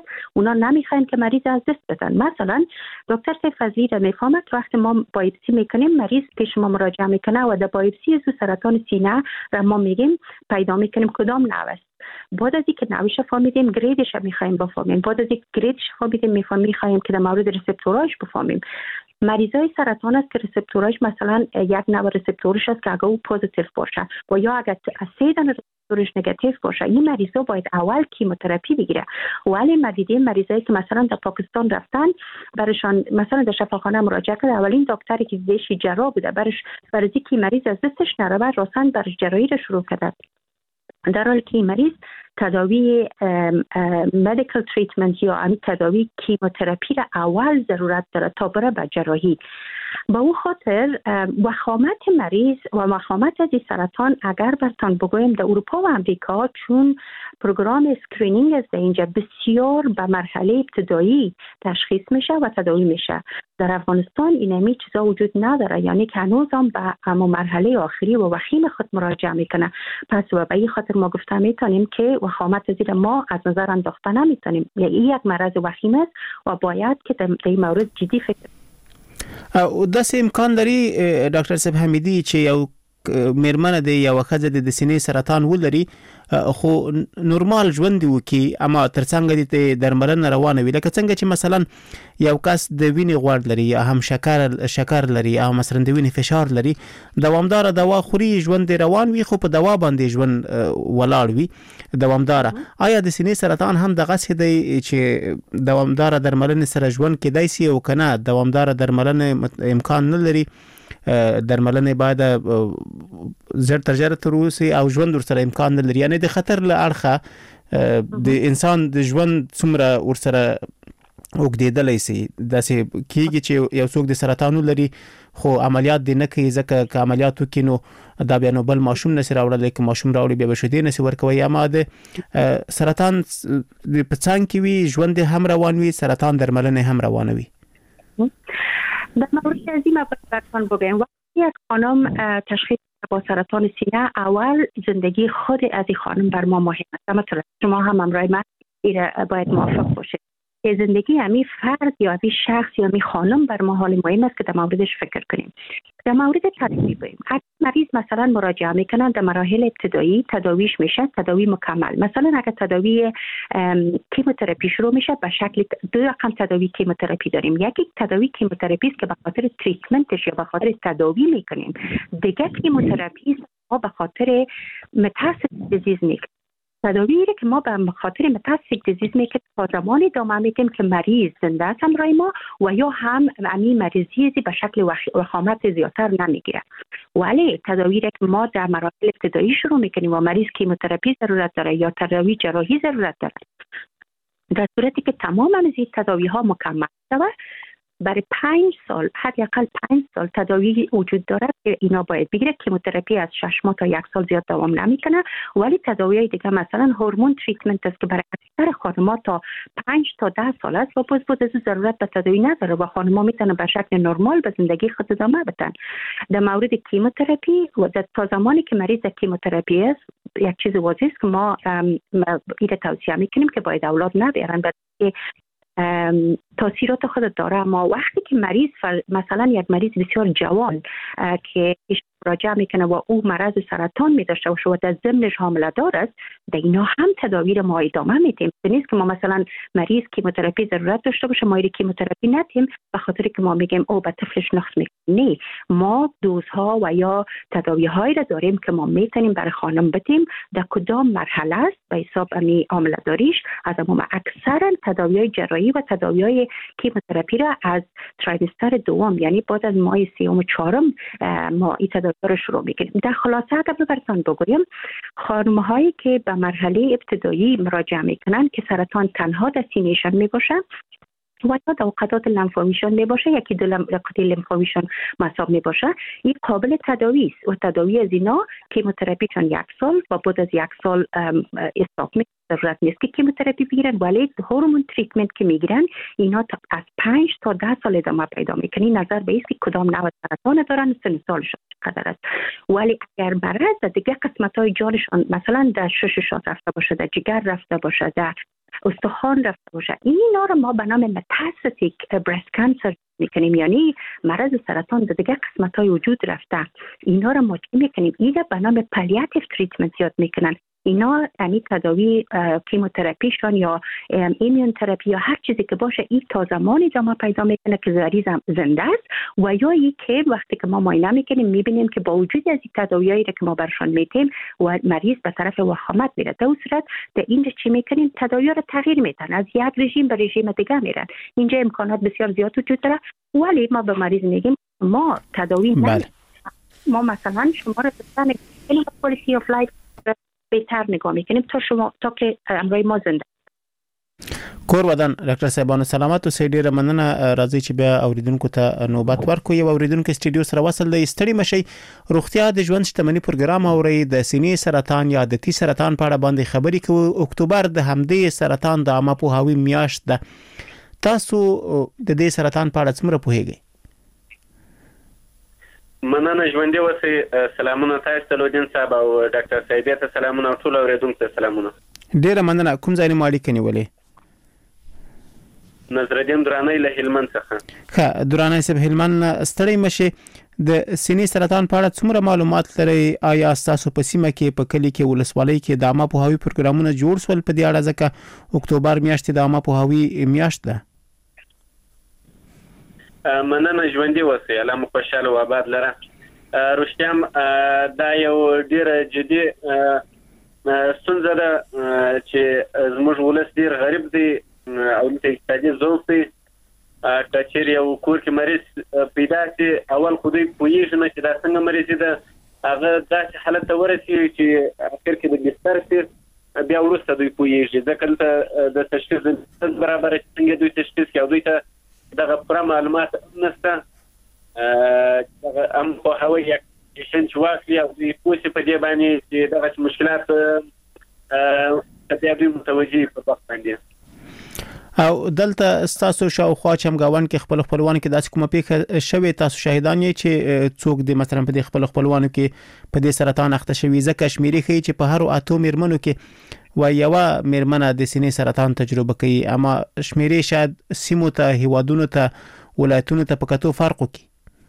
اونا نمیخواین که مریض از دست بدن. مثلا دکتر فضلی را میفهمه که وقتی ما بایوپسی میکنیم مریض پیش ما مراجعه میکنه و در بایوپسی از سرطان سینه را ما میگیم پیدا میکنیم کدام نوع است. بعد از اینکه نوعش فهمیدیم گریدش میخوایم بفهمیم. بعد از اینکه گریدش فهمیدیم میخوایم که در مورد رسپتورایش بفهمیم. مریضای سرطان است که رسپتورایش مثلا یک نوع رسپتورش است که اگه او پوزیتیو باشه و یا اگه سه دانه رسپتورش نگاتیو باشه، این مریضا باید اول کیموتراپی بگیره. ولی ما دیدیم مریضایی که مثلا در پاکستان رفتن برشان مثلا در شفاخانه مراجعه کرد، اولین دکتری که دیدش جراح بوده، برای اینکه مریض از دستش نره راسن برش جراحی را شروع کرد، در حالی که مریض تداوی مدیکال تریتمنت یا تداوی کیموتراپی را اول ضرورت داره تا بره به جراحی. با او خاطر وخامت مریض و وخامت از سرطان اگر برتان بگویم در اروپا و امریکا چون پروگرام اسکرینینگ است اینجا بسیار به مرحله ابتدایی تشخیص میشه و تداوی میشه. در افغانستان اینمی چیزا وجود نداره، یعنی که هنوز هم به اما مرحله آخری و وخیم خود مراجعه میکنه. پس و به این خاطر ما گفته میتونیم که وخامت زیر ما از نظر انداخته نمیتونیم، یعنی یک مرض وخیم است و باید که در این مورد جدی فکر. داسې امکان لري ډاکټر صاحب حمیدي چې یو میرمنه د یو ښځه د سینې سرطان ولري خو نورمال ژوند وکي اما ترڅنګ د درملنه روانه وي، لکه څنګه چې مثلا یو کس د وینې غوړ لري یا هم شکر لري یا مثلا د وینې فشار لري، دوامدار دوا خوري ژوند روان وي خو په دوا باندې ژوند ولاړ وي دوامدار. آیا د سینې سرطان هم دغه څه دی چې دوامدار درملنه سره ژوند کېدای شي او کنه دوامدار درملنه امکان نه لري؟ درملنه باید زر تر ژره تر اوسه او ژوند ورسره امکان نه لري، یعنی د خطر له اړخه د انسان د ژوند څومره ورسره اوږدېدلی سي. داسې کېږي چې یو څوک د سرطان لري خو عملیات دې نه کوي، ځکه که عملیات وکړي نو دا بیا نو بل ماشوم نسي راوړلی، که ماشوم راوړي بیا به شیدې نسي ورکوي. اما د سرطان په څنګ کې وي ژوند هم روان وي، سرطان درملنه هم روانه وي. در مورد از این براتون بگم وقتی یک خانم تشخیص با سرطان سینه، اول زندگی خود از این خانم بر ما مهم است. مثلا شما هم همراه من باید موافق باشید که زندگی همی فرد یا همی شخص یا همی خانم بر ما حال مهم است که در موردش فکر کنیم. در مورد تداوی بگیم، اگر مریض مثلا مراجعه میکنن در مراحل ابتدایی تداویش میشه تداوی مکمل. مثلا اگر تداوی کیموتراپی شروع میشه به شکل دو رقم تداوی کیموتراپی داریم. یکی تداوی کیموتراپی است که به خاطر تریتمنتش یا به خاطر تداوی میکنیم. دیگه کیموتراپی است ما به خاطر متاسس دیزیز میکنیم. تداویی که ما به خاطر متاسس دیزیز میکنیم تا زمانی ادامه میدیم که مریض زنده است همراه ما و یا هم این مریضی به شکل وخامت زیادتر نمیگیره. ولی تداویی که ما در مراحل ابتدایی شروع میکنیم و مریض کیموتراپی ضرورت داره یا تداوی جراحی ضرورت داره، در صورتی که تمام از این تداوی ها مکمل شود برای 5 سال حداقل 5 سال تداوی وجود داره که اینا باید بگیره. کیموتراپی از 6 ماه تا 1 سال زیاد دوام نمیکنه، ولی تداوی دیگه مثلا هورمون تریتمنت است که برای اکثر خانم‌ها تا 5 تا 10 سال است و باز ضرورت به تداوی نداره و خانم‌ها میتونن به شکل نرمال به زندگی خود ادامه بدن. در مورد کیموتراپی و تا زمانی که مریض کیموتراپی است، یک چیز واضحه است که ما این توصیه میکنیم که باید اولاد نبرن، برای تاثیرات خود داره. اما وقتی که مریض مثلا یک مریض بسیار جوان که مراجعه میکنه و او مرض سرطان میداشته و شما در ضمنش حامله دار است، در اینا هم تداوی را ما ادامه میدیم. نیست که ما مثلا مریض کیموتراپی ضرورت داشته باشه ما کیموتراپی ندیم به خاطر که ما میگیم او به طفلش نقص میکنه. نه، ما دوزها و یا تداوی هایی را داریم که ما میتونیم برای خانم بدیم در کدام مرحله است به حساب امی حامله داریش. از اما اکثرا تداوی های جراحی و تداوی های کیموتراپی را از تریمستر دوم، یعنی بعد از ماه سوم و چهارم ما این تداوی را شروع میکنیم. در خلاصه اگر براتون بگویم، خانم هایی که به مرحله ابتدایی مراجعه میکنن که سرطان تنها در سینهشان میباشه و یا در قطعات لمفاویشان میباشه، یکی دو قطعه لمفاویشان مصاب میباشه، این قابل تداوی است و تداوی از اینا کیموتراپی چون 1 سال و بعد از 1 سال استاپ میشه. ضرورت نیست که کیموتراپی بگیرن، ولی هورمون تریتمنت که میگیرن اینا از 5 تا 10 سال ادامه پیدا میکنی. نظر به است که کدام نوع سرطان دارن، سن سالشون چقدر است. ولی اگر مرض دیگه قسمت های جانشان مثلا در شششان رفته باشه، در جگر رفته باشه، در استخوان رفته باشه. اینا رو ما به نام متاستیک برست کانسر میکنیم، یعنی مرض سرطان در دیگه قسمت‌های وجود رفته. اینا رو ما چی میکنیم؟ اینا به نام پالیاتیو تریتمنت یاد میکنن. اینا یعنی تداوی کیموتراپیشون یا ایمیون تراپی یا هر چیزی که باشه، این تا زمانی ادامه پیدا میکنه که مریض زنده است، و یا این که وقتی که ما معاینه میکنیم میبینیم که با وجود از این تداویایی که ما برشان میتیم و مریض به طرف وخامت میره، در صورت در اینجا چی میکنیم؟ تداوی رو تغییر میدن، از یک رژیم به رژیم دیگه میرن. اینجا امکانات بسیار زیاد وجود داره، ولی ما به مریض میگیم ما تداوی نه، ما مثلا شما رو بستن پالیسی اف لایف بهتر نگاه میکنیم تا که امروی ما زنده. کور ودان ډاکټر صاحبانو سلامات او سې ډیره مننه. راځي چې بیا اوریدونکو ته نوبت ورکو. یو اوریدونکو سټډیو سره وصل دی. ستړي مشي. روغتیا د ژوند شتمنۍ پروګرام اوري د سینې سرطان یا د تی سرطان په اړه باندې خبرې کوو. اکتوبر د همدې سرطان د عامه پوهاوي میاشت ده. تاسو د دې سرطان په اړه څومره پوهیږئ؟ مننه ژوندې اوسئ. سلامونه تاسو ته لودین صاحب او ډاکټر صاحب ته سلامونه او ټول اوریدونکو ته سلامونه. ډیره مننه. کوم ځای نه ماړی کني ولې؟ نظرالدین درانی له هلمند څخه. ښه درانی صاحب هلمند ستړي مشه. د سینې سرطان په اړه څومره معلومات لري؟ آیا تاسو په سیمه کې په کلی کې ولسوالۍ کې د عامه پوهاوي پروګرامونه جوړ شول په دې اړه؟ ځکه اکتوبر میاشت د عامه پوهاوي میاشت ده. مننه ژوندې اوسئ. الله مو خوشاله او آباد لره. رښتیام دا یو ډیره جدي ستونزه ده چې زموږ ولس ډیر غریب دی او د اقتصادي ضعف دی. کچېرې یو کور کې مریض پیدا شي، اول خو دوی پوهېږي نه چې دا څنګه مریض ده، هغه داسې حالت ته ورسېږي چې اخر کې د بستر شي، بیا وروسته دوی پوهېږي. ځکه دلته د تشخیص برابره څنګه دوی تشخیص کوي او دوی ته دغه پوره معلومات نشته. دغه هم پوهاوی یک پیشن چې واخلي او دوی پوه شي په دې باندې چې دغه مشکلات بیا دوی متوجه په وخت باندې. او دلته تاسو شاوخوا چمګاون کې خپل خپلوان کې داسې کومه پیښه شوې تاسو شاهدان یې چې څوک د مثلا په دې خپل خپلوانو کې په دې سرطان اخته شوی؟ ځکه شمیرې ښیي چې په هر 8 میرمنو کې و یو میرمنه د سینې سرطان تجربه کوي، اما شمیرې شاید سیمو ته، هیوادونو ته، ولایتونو ته په کتو فرق وکړي.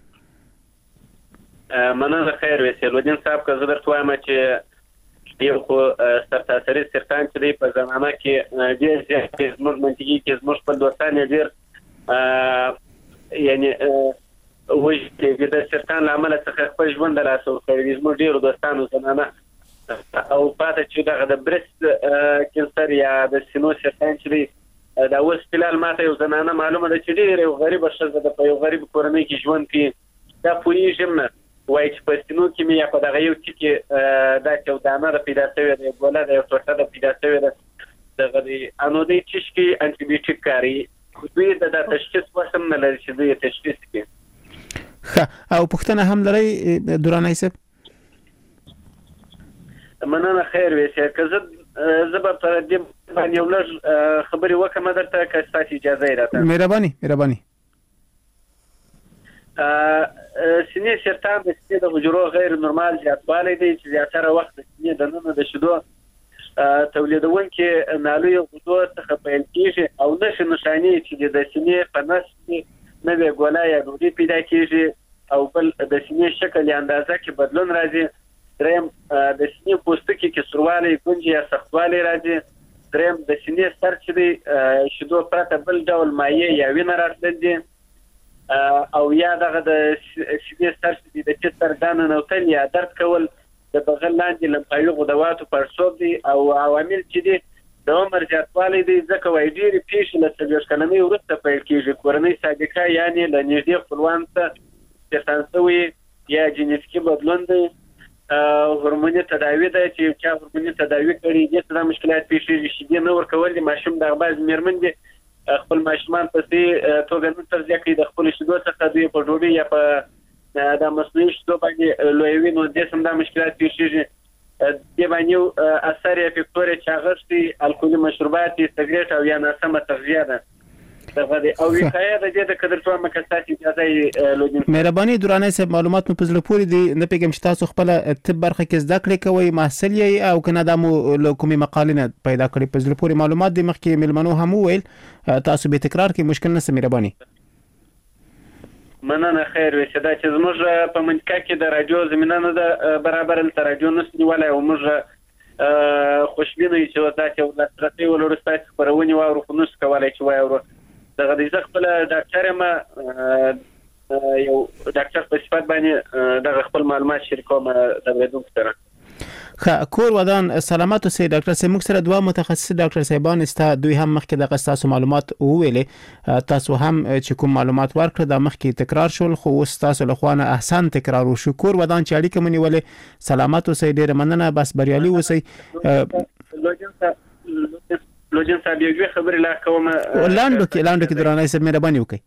مننه خیر وسیل ودین صاحب. که زه درته وایم چې یو خو سرتاسري سرطان چې دی په زمانه کې ډېر زیات زموږ منطقي کې زموږ خپل دوستان یې ډېر یعنی وژلي د سرطان له امله څخه خپل ژوند له لاسه ورکړی. زموږ ډېرو دوستانو زنانه او پاته چې دغه د برست کینسر یا د سینو سرطان چې دی دا اوس فلال ماته یو زنانه معلومه ده چې ډېره یو غریبه ښځه ده په یو غریب کورنۍ کې ژوند کوي. دا پوهېږم نه وایي چې په سینو کې مې یا په دغه یو څه کې دا چې یو دانه ده پیدا شوې ده، یو ګوله ده، یو ټوټه ده پیدا شوې ده، دغه د انودي څښ کې انټي بیوټیک کاري. دوی د تشخیص وخت هم نه لري چې دوی تشخیص کړي. ښه او پوښتنه هم لرئ درانی صاحب؟ مننه خیر ویسه. که زه به پر دې باندې یو لږ خبرې وکړم درته که ستاسو اجازه یې راته. مهرباني. سینې سرطان د سینې د حجرو غیر نورمال زیاتوالی دی چې زیاتره وخت د سینې د ننه د شیدو تولیدونکي نالیو غدو څخه پیل کېږي او نښانې چې د سینې په نس کې نوې ګوله یا نودي پیدا کېږي او بل د سینې شکل یا اندازه کې بدلون راځي. دریم د سینې پوستکي کې سوروالی، ګونجې یا سختوالی راځي. دریم د سینې سر چې دی شیدو پرته بل ډول مایع یا وینه راتلل دي او یا دغه د سینې سر چې دی د چتر دانه نوتل یا درد کول د بغل لاندې لمفاوي غدواتو پړسوب دي او عوامل چې دي د عمر زیاتوالی دی. ځکه وایي ډېرې پیښې له 40 کلنۍ وروسته پیل کېږي. کورنۍ سابقه یعنې له نږدې خپلوان څخه ترسره شوي یا جینیټیکي بدلون دی. هورموني تداوی ده چې چا هورموني تداوی کړي دي څه مشکلات پیښیږي. شیدې نه ورکول دي ماشوم د بعض میرمن دي خپل ماشومان په دې توګه نو تر ځکه د خپل شیدو څخه دوی په ډوډۍ یا په د مصنوعي شیدو باندې لویوي نو د سم د مشکلات پیښیږي. د باندې اثر افیکټوري چې غشتي الکولي مشروبات، سیګریټ او یا ناسمه تغذیه ده. دغه او وقایه د دې د قدرتو مکسات اجازه لودین. مهرباني درانه سه معلومات مو پزله پوری دي نه پیګم چې تاسو خپل طب برخه کې زده کړې کوي محصل یې او کنه د کومې مقالې نه پیدا کړې پزله پوری معلومات د مخکې ملمنو هم ویل تاسو به تکرار کې مشکل نه سه مهرباني. مننه خیر وشه دا چې زموږ په منځ کې د رادیو زمينه نه ده برابر تر رادیو نس نیولای او موږ خوشبینه چې وځي او لاسرسي ولرسته خبرونه واورو خو نس کولای چې واورو دغه د خپل ډاکټر ما یو ډاکټر په صفات باندې دغه خپل معلومات شریکوم د ودونکو سره. کور ودان سلامت اوسئ ډاکټر صاحب موږ سره دوه متخصص ډاکټر صاحبان استا دوی هم مخکې د قصاص معلومات وویلې تاسو هم چې کوم معلومات ورکړه د مخکې تکرار شول خو اوس تاسو له خوانه احسان تکرار وشو. کور ودان چې اړیکه منی ولې سلامت اوسئ ډیر مننه بس بریالي اوسئ. لوجن صاحب یو خبرې لا کوم لاندو کې درانه سره مهرباني وکړئ.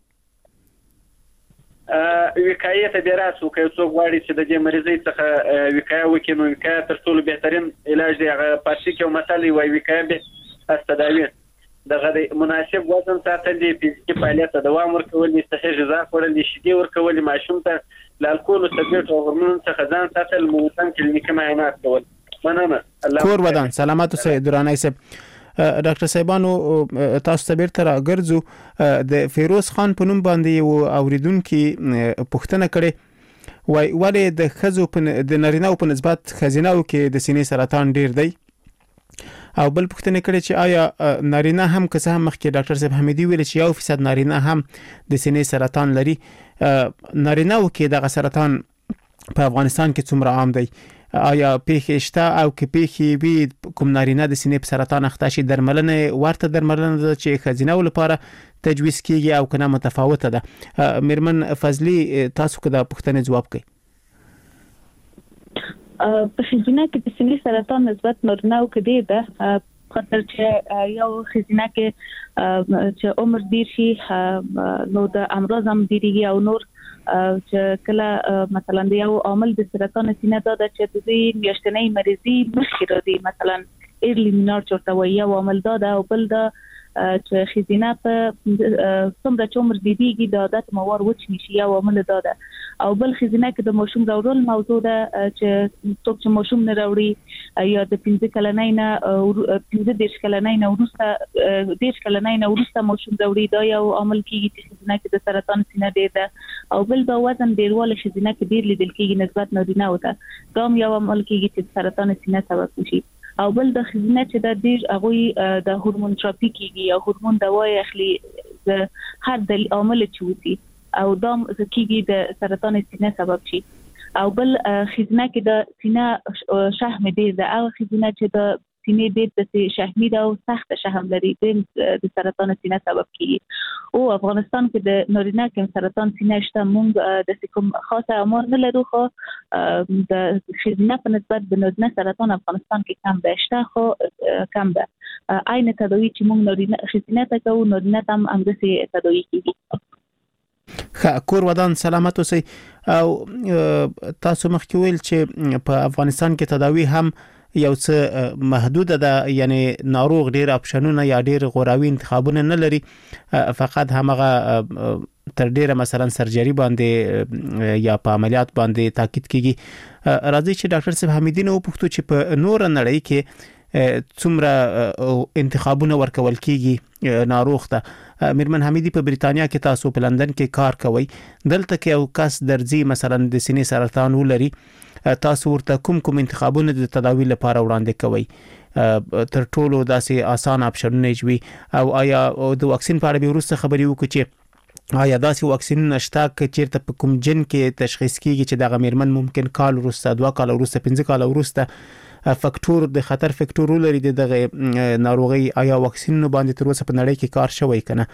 وقایه ته دراسو کوي څوک غواړي چې د دې مریضۍ څخه وقایه وکړي نو وقایه تر ټولو بهترین علاج دی. هغه پاتې کې مثالي وای وقایه به استداوی دغه مناسب وزن ساتل دي فزیکي فعالیت دوام ورکول دي صحي غذا خورل دي شیدې ورکول ماشوم ته د الکول او سګرټ او هورمون څخه ځان ساتل موتن کلینیکي معاینات کول. مننه کور ودان سلامت اوسئ درانه صاحب. ډاکټر صاحبانو تاسو ته بیرته راګرځو د فیروز خان په نوم باندې یو اوریدونکو پوښتنه کړې وای ولې د خزو د نارینه په نسبت خزینه‌و کې د سینې سرطان ډیر دی او بل پوښتنه کړې چې آیا نارینه هم که څه هم مخکې ډاکټر صاحب حمیدي ویل چې 1% نارینه هم د سینې سرطان لري نارینه‌و کې د سرطان په افغانستان کې څومره عام دی آیا پیښې شته او کې پیښې وي کوم نارینه د سینې په سرطان اخته شي درملنه ورته درملنه چې خزینه لپاره تجویز کیږي او کنه متفاوته ده. میرمن فضلی تاسو کدا پوښتنه جواب کړئ. په خزینه کې د سینې سرطان نسبت نارینه او کې ده خاطر چې یو خزینه کې چې عمر ډیر شي نو د امراض هم ډیریږي او نور چې کله مثلا د یو عامل د سرطان سینې دا چې د دې میاشتنۍ مریضي مخکې راځي مثلا ایرلی مینار چورته وایي یو عامل دا او بل دا چې خزینه په څومره چې عمر دیږي د عادت موار وچ نشي یو عامل دا او بل خزینه کې د ماشوم راوړل موضوع ده چې څوک چې ماشوم نه راوړي یا د 15 کلنۍ نه 15 کلنۍ نه ورسته 10 کلنۍ نه ورسته ماشوم راوړي دا یو عامل کیږي چې خزینه کې د سرطان سینې ډیر ده او بل د وزن ډیرواله خزینه کې ډیر لیدل کیږي نسبت نارینه وته دا یو عامل کیږي چې سرطان سینې سبب شي او بل د خزینه چې د ډیر هغه د هورمون تراپی کیږي یا هورمون دوايي اخلي د هر د عامل چوتي او دا کیږي د سرطان سینې سبب شي او بل خزینه کې د سینې شحم ډیر د او خزینه چې د سینې ډیر د شحمي او سخت شحم لري د سرطان سینې سبب کیږي او افغانستان کې د نارینه کې سرطان سینې شته مونږ د کوم خاصه امر نه لرو خو د خزینه په نسبت د نارینه سرطان افغانستان کې کم ده شته خو کم ده عین تداوی چې مونږ نارینه خزینه ته کوو نارینه هم همداسې تداوی کیږي. کور ودان سلامت اوسئ او تاسو مخکې ویل چې په افغانستان کې تداوی هم یو څه محدود ده یعنی ناروغ ډیر اپشنونه یا ډیر غوراوي انتخابونه نه لري فقط همغه تر ډیره مثلا سرجری باندې یا په عملیات باندې تاکید کیږي. راځي چې ډاکټر صاحب حمیدی نو پوښتنه چې په نور نړۍ کې څومره انتخابونه ورکول کیږي ناروغ ته. میرمن حمیدی په بریتانیا کې تاسو په لندن کې کار کوي دلته کې یو کس درځي مثلا د سینې سرطان ولري تاسو ورته کوم انتخابونه د تداوی لپاره وړاندې کوي تر ټولو داسې آسان اپشنونه وي او آیا د واکسین په اړه به ورسته خبري وکړي چې آیا داسې واکسین نشته چې چیرته په کوم جن کې تشخیص کیږي چې دغه میرمن ممکن کال ورسته 2 کال ورسته 15 کال ورسته فاکتور د خطر فاکتور لري دغه ناروغي آیا واکسین باندې تر اوسه په نړۍ کې کار شوی کنه؟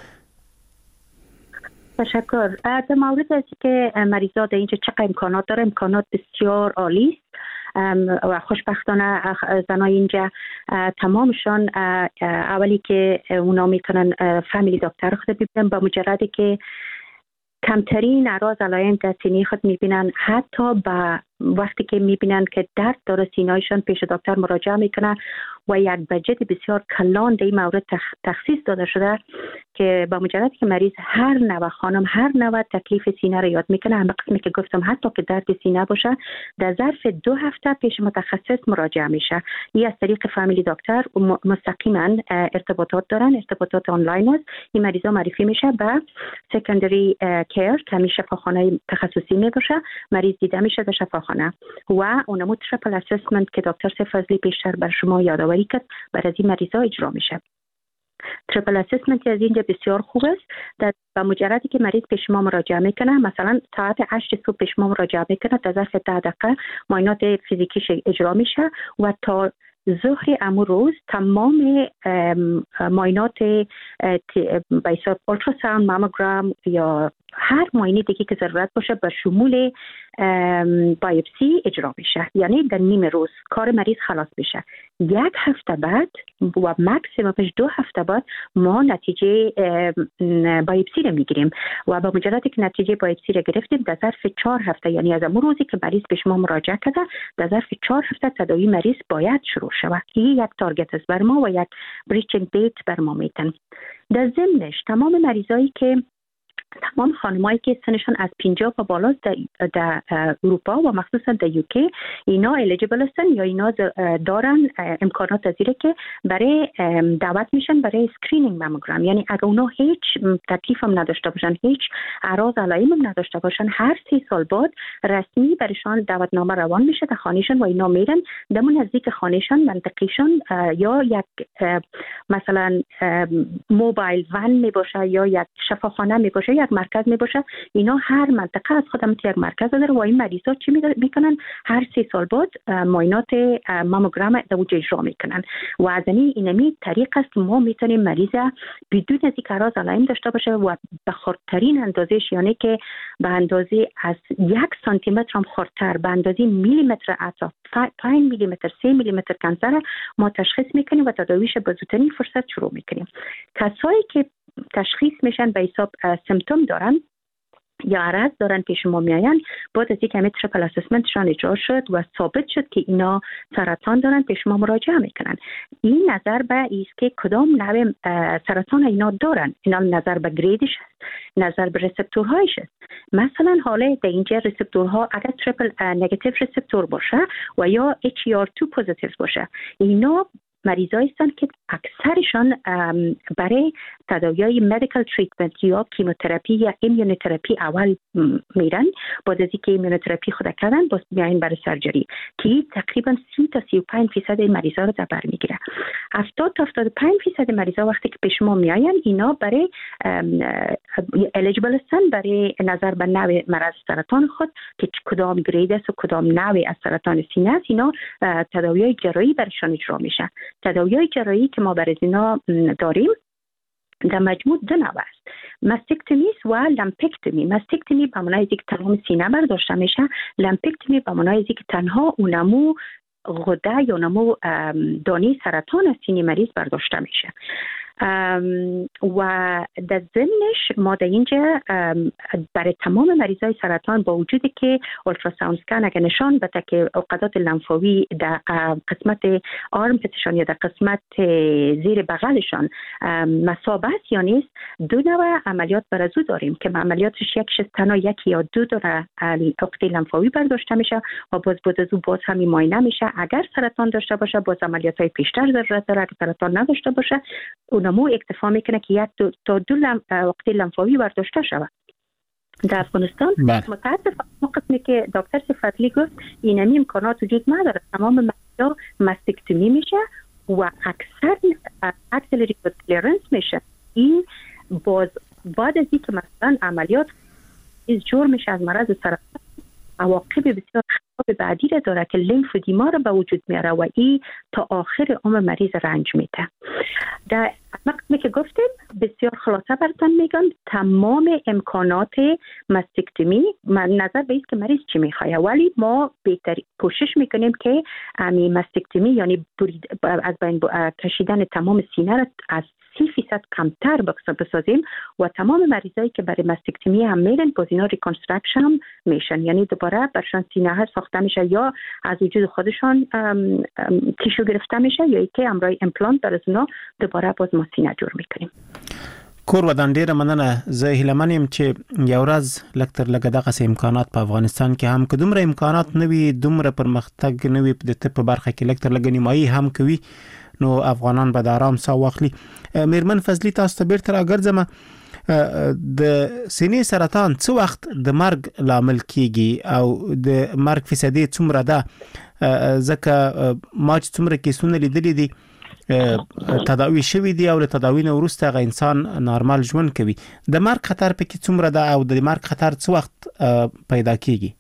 تشکر. در مورد از که مریضات اینجا چقدر امکانات داره امکانات بسیار عالی است و خوشبختانه زنای اینجا تمامشان اولی که اونا میتونن فامیلی دکتر خود ببینن با مجردی که کمترین اعراض علائم در سینه خود میبینن حتی با وقتی که میبینن که درد داره سینه‌شان پیش دکتر مراجعه میکنه و یک بجت بسیار کلان در این مورد تخصیص داده شده که با مجرد که مریض هر نوع خانم هر نوع تکلیف سینه رو یاد میکنه، همه قسمی که گفتم حتی که درد سینه باشه در ظرف 2 هفته پیش متخصص مراجعه میشه. این از طریق فامیلی دکتر مستقیما ارتباطات دارن، ارتباطات آنلاین است. این مریضا معرفی میشه به سکندری کیر که همیشه شفاخانه تخصصی میباشه، مریض دیده میشه در شفاخانه و اونمو تریپل اسسمنت که دکتر فضلی پیشتر بر شما یادآوری کرد برای این مریضا اجرا میشه. تریپل اسسمنت از اینجا بسیار خوب است. با مجردی که مریض پیش ما مراجعه میکنه، مثلا ساعت 8 صبح پیش ما مراجعه میکنه، در ظرف 10 دقیقه معاینات فیزیکیش اجرا میشه و تا ظهر امو روز تمام معاینات به حساب اولتراساوند، ماموگرام یا هر معاینه دیگه که ضرورت باشه به شمول بایوپسی اجرا میشه. یعنی در نیم روز کار مریض خلاص میشه. 1 هفته بعد و ماکسیممش 2 هفته بعد ما نتیجه بایوپسی رو میگیریم و با مجرد که نتیجه بایوپسی رو گرفتیم در ظرف 4 هفته، یعنی از اون روزی که مریض پیش ما مراجعه کرده در ظرف 4 هفته تداوی مریض باید شروع شود. این یک تارگت است بر ما و یک بریچینگ دیت بر ما میتن. در ضمنش تمام مریضایی که تمام خانمایی که سنشان از 50 و بالاست در اروپا و مخصوصا در یوکی، اینا الیجیبل هستن یا اینا دارن امکانات پذیره که برای دعوت میشن برای اسکرینینگ ماموگرام. یعنی اگه اونا هیچ تکلیف هم نداشته باشن، هیچ اعراض علائم هم نداشته باشن، هر 3 سال بعد رسمی برایشان دعوتنامه روان میشه در خانهشان و اینا میرن دمون نزدیک خانهشان، منطقیشان یا یک مثلا موبایل ون میباشه یا یک شفاخانه میباشه، یک مرکز میباشه. اینا هر منطقه از خودم یک مرکز داره و این مریضا چی میکنن؟ هر 3 سال بعد معاینات ماموگرام در اونجا اجرا میکنن و از اینمی طریق است که ما میتونیم مریض بدون از اینکه اعراض علائم داشته باشه و به خردترین اندازهش، یعنی که به اندازه از 1 سانتی متر هم خردتر، به اندازه میلیمتر اطراف 5 میلیمتر 3 میلیمتر کانسر ما تشخیص میکنیم و تداویش به زودترین فرصت شروع میکنیم. کسایی که تشخیص میشن به حساب سیمتوم دارن یا عرض دارن پیش ما میاین، بعد از اینکه تریپل اسسمنتشان اجرا شد و ثابت شد که اینا سرطان دارن پیش ما مراجعه میکنن. این نظر به است که کدام نوع سرطان اینا دارن. اینا نظر به گریدش است، نظر به رسپتورهایش است. مثلا حالا در اینجا رسپتورها اگر تریپل نگاتیو رسپتور باشه و یا HER2 پوزیتیو باشه، اینا مریضایی هستند که اکثرشان برای تداوی مدیکال تریتمنت یا کیموتراپی یا ایمیونوتراپی اول میرن، بعد از اینکه ایمیونوتراپی خود کردن باز میاین برای سرجری که تقریبا 30 تا 35% مریضا رو در بر میگیره. 70 تا 75% مریضا وقتی که پیش ما میاین اینا برای الیجیبل هستن برای نظر به نوع مرض سرطان خود که کدام گرید است و کدام نوع از سرطان سینه است. اینا تداوی جراحی برشان اجرا میشه. تداوی جراحی که ما برای اینا داریم در مجموع 2 نوع است: ماستکتومی و لمپکتومی. ماستکتومی به معنای اینکه تمام سینه برداشته میشه، لمپکتومی به معنای اینکه تنها اونمو غده یا نمو دانه سرطان از سینه مریض برداشته میشه. و در ضمنش ما در اینجا برای تمام مریضای سرطان با وجودی که اولتراساوند اسکن اگر نشان بده که عقدات لنفاوی در قسمت آرمپتشان یا در قسمت زیر بغلشان مصاب است یا نیست، 2 نوع عملیات برازو داریم که عملیاتش یکیش تنها 1 یا 2 دونه عقده لنفاوی برداشته میشه و باز باز همین معاینه میشه. اگر سرطان داشته باشه باز عملیات‌های پیشتر ضرورت داره. اگر سرطان نداشته باشه اونمو اکتفا میکنه که 1 تا 2 عقده لنفاوی برداشته شود. در افغانستان متاسفانه قسمی که دکتر فضلی گفت اینمی امکانات وجود نداره. تمام مریضا ماستکتومی میشه و اکثر اکسلری کلیرنس میشه. این باز بعد از اینکه مثلا عملیات جور میشه از مرض سرطان، عواقب بسیار خراب بعدی را داره که لیمفودیما را به وجود میاره و این تا آخر عمر مریض رنج میده. در وقتی که گفتیم بسیار خلاصه براتون میگم تمام امکانات ماستکتومی نظر به اینکه مریض چی میخواد، ولی ما بهتر کوشش میکنیم که ماستکتومی یعنی از بین کشیدن تمام سینه را از 30% کمتر بسازیم و تمام مریضایی که برای ماستکتومی هم میرن باز اینا ریکانستراکشن هم میشن، یعنی دوباره برشان سینه ها ساخته میشه یا از وجود خودشان تیشو گرفته میشه یا که امرای امپلانت در از اونا دوباره باز ما سینه جور میکنیم. کور ودان ډیره مننه. زه هیله یم چې یو ورځ لکتر لګه دغه امکانات په افغانستان کې هم که دومره امکانات نه وي، دومره پرمختګ نه وي د طب په برخه کې لکتر لګه نیمایي هم کوي، نو افغانان به د آرام ساه واخلي. میرمن فضلی تاسو ته بیرته راګرځم. د سینې سرطان څه وخت د مرګ لامل کیږي او د مرګ فیصدي څومره ده؟ ځکه ما چې څومره کیسونه لیدلي دي تداوی شوی دی او له تداوی نه وروسته غو انسان نارمال ژوند کوي. د مرګ خطر پکې څومره ده او د مرګ خطر څه وخت پیدا کیږي؟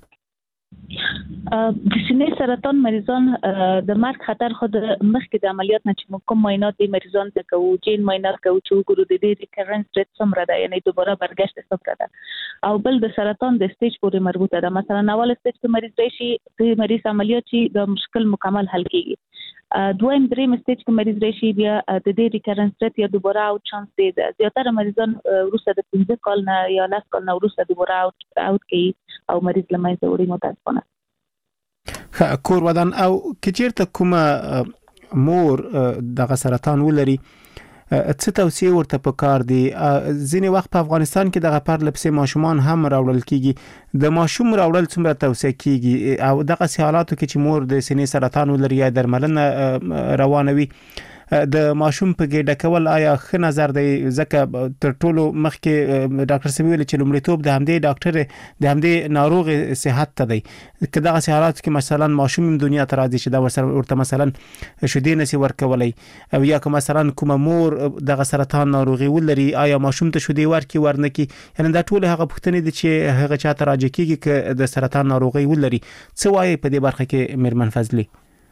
د سینې سرطان مریضان د مرګ خطر خود مخکې د عملیات نه چې کوم معاینات د مریضان ته کوو، جین معاینات کوو چې وګورو د دې ریکرنس ریټ څومره ده، یعنی دوباره برګشت څومره ده. او بل د سرطان د سټیج پورې مربوطه ده. مثلا اول سټیج کې مریض راشي، د مریض عملیات چې د مشکل مکمل حل کیږي. دویم دریم سټیج کې مریض راشي بیا د دې ریکرنس ریټ یا دوباره اوټ چانس دی. زیاتره مریضان وروسته د 15 کال نه یا 10 کال نه وروسته دوباره اوټ کوي او مریض له منځه وړي متاسفانه. کور ودان او کچیرته کومه مور دغه سرطان ولري څه توصیه ورته پکار دي؟ ځینې وخت په افغانستان کې دغه پرله پسې ماشومان هم راوړل کیږي. د ماشوم راوړل څومره توصیه کیږي او دغه حالاتو کې چې مور د سینې سرطان ولري یا درملنه روانوي د ماشوم په ګډه کول آیا ښه نظر دی؟ ځکه تر ټولو مخکې ډاکټر سمي ویل چې لومړیتوب د همدې ډاکټر د همدې ناروغ صحت ته دی. که دغه حالات کې مثلا ماشوم دنیا ته راځي چې دا ورته مثلا شیدې نسی ورکولای او یا که مثلا کومه مور دغه سرطان ناروغي ولري آیا ماشوم ته شیدې ورکي ورنکي؟ یعنی دا ټول هغه پوښتنې دي چې هغه چاته راځي کیږي چې د سرطان ناروغي ولري. څه وایي په دې برخه کې میرمن فضلی؟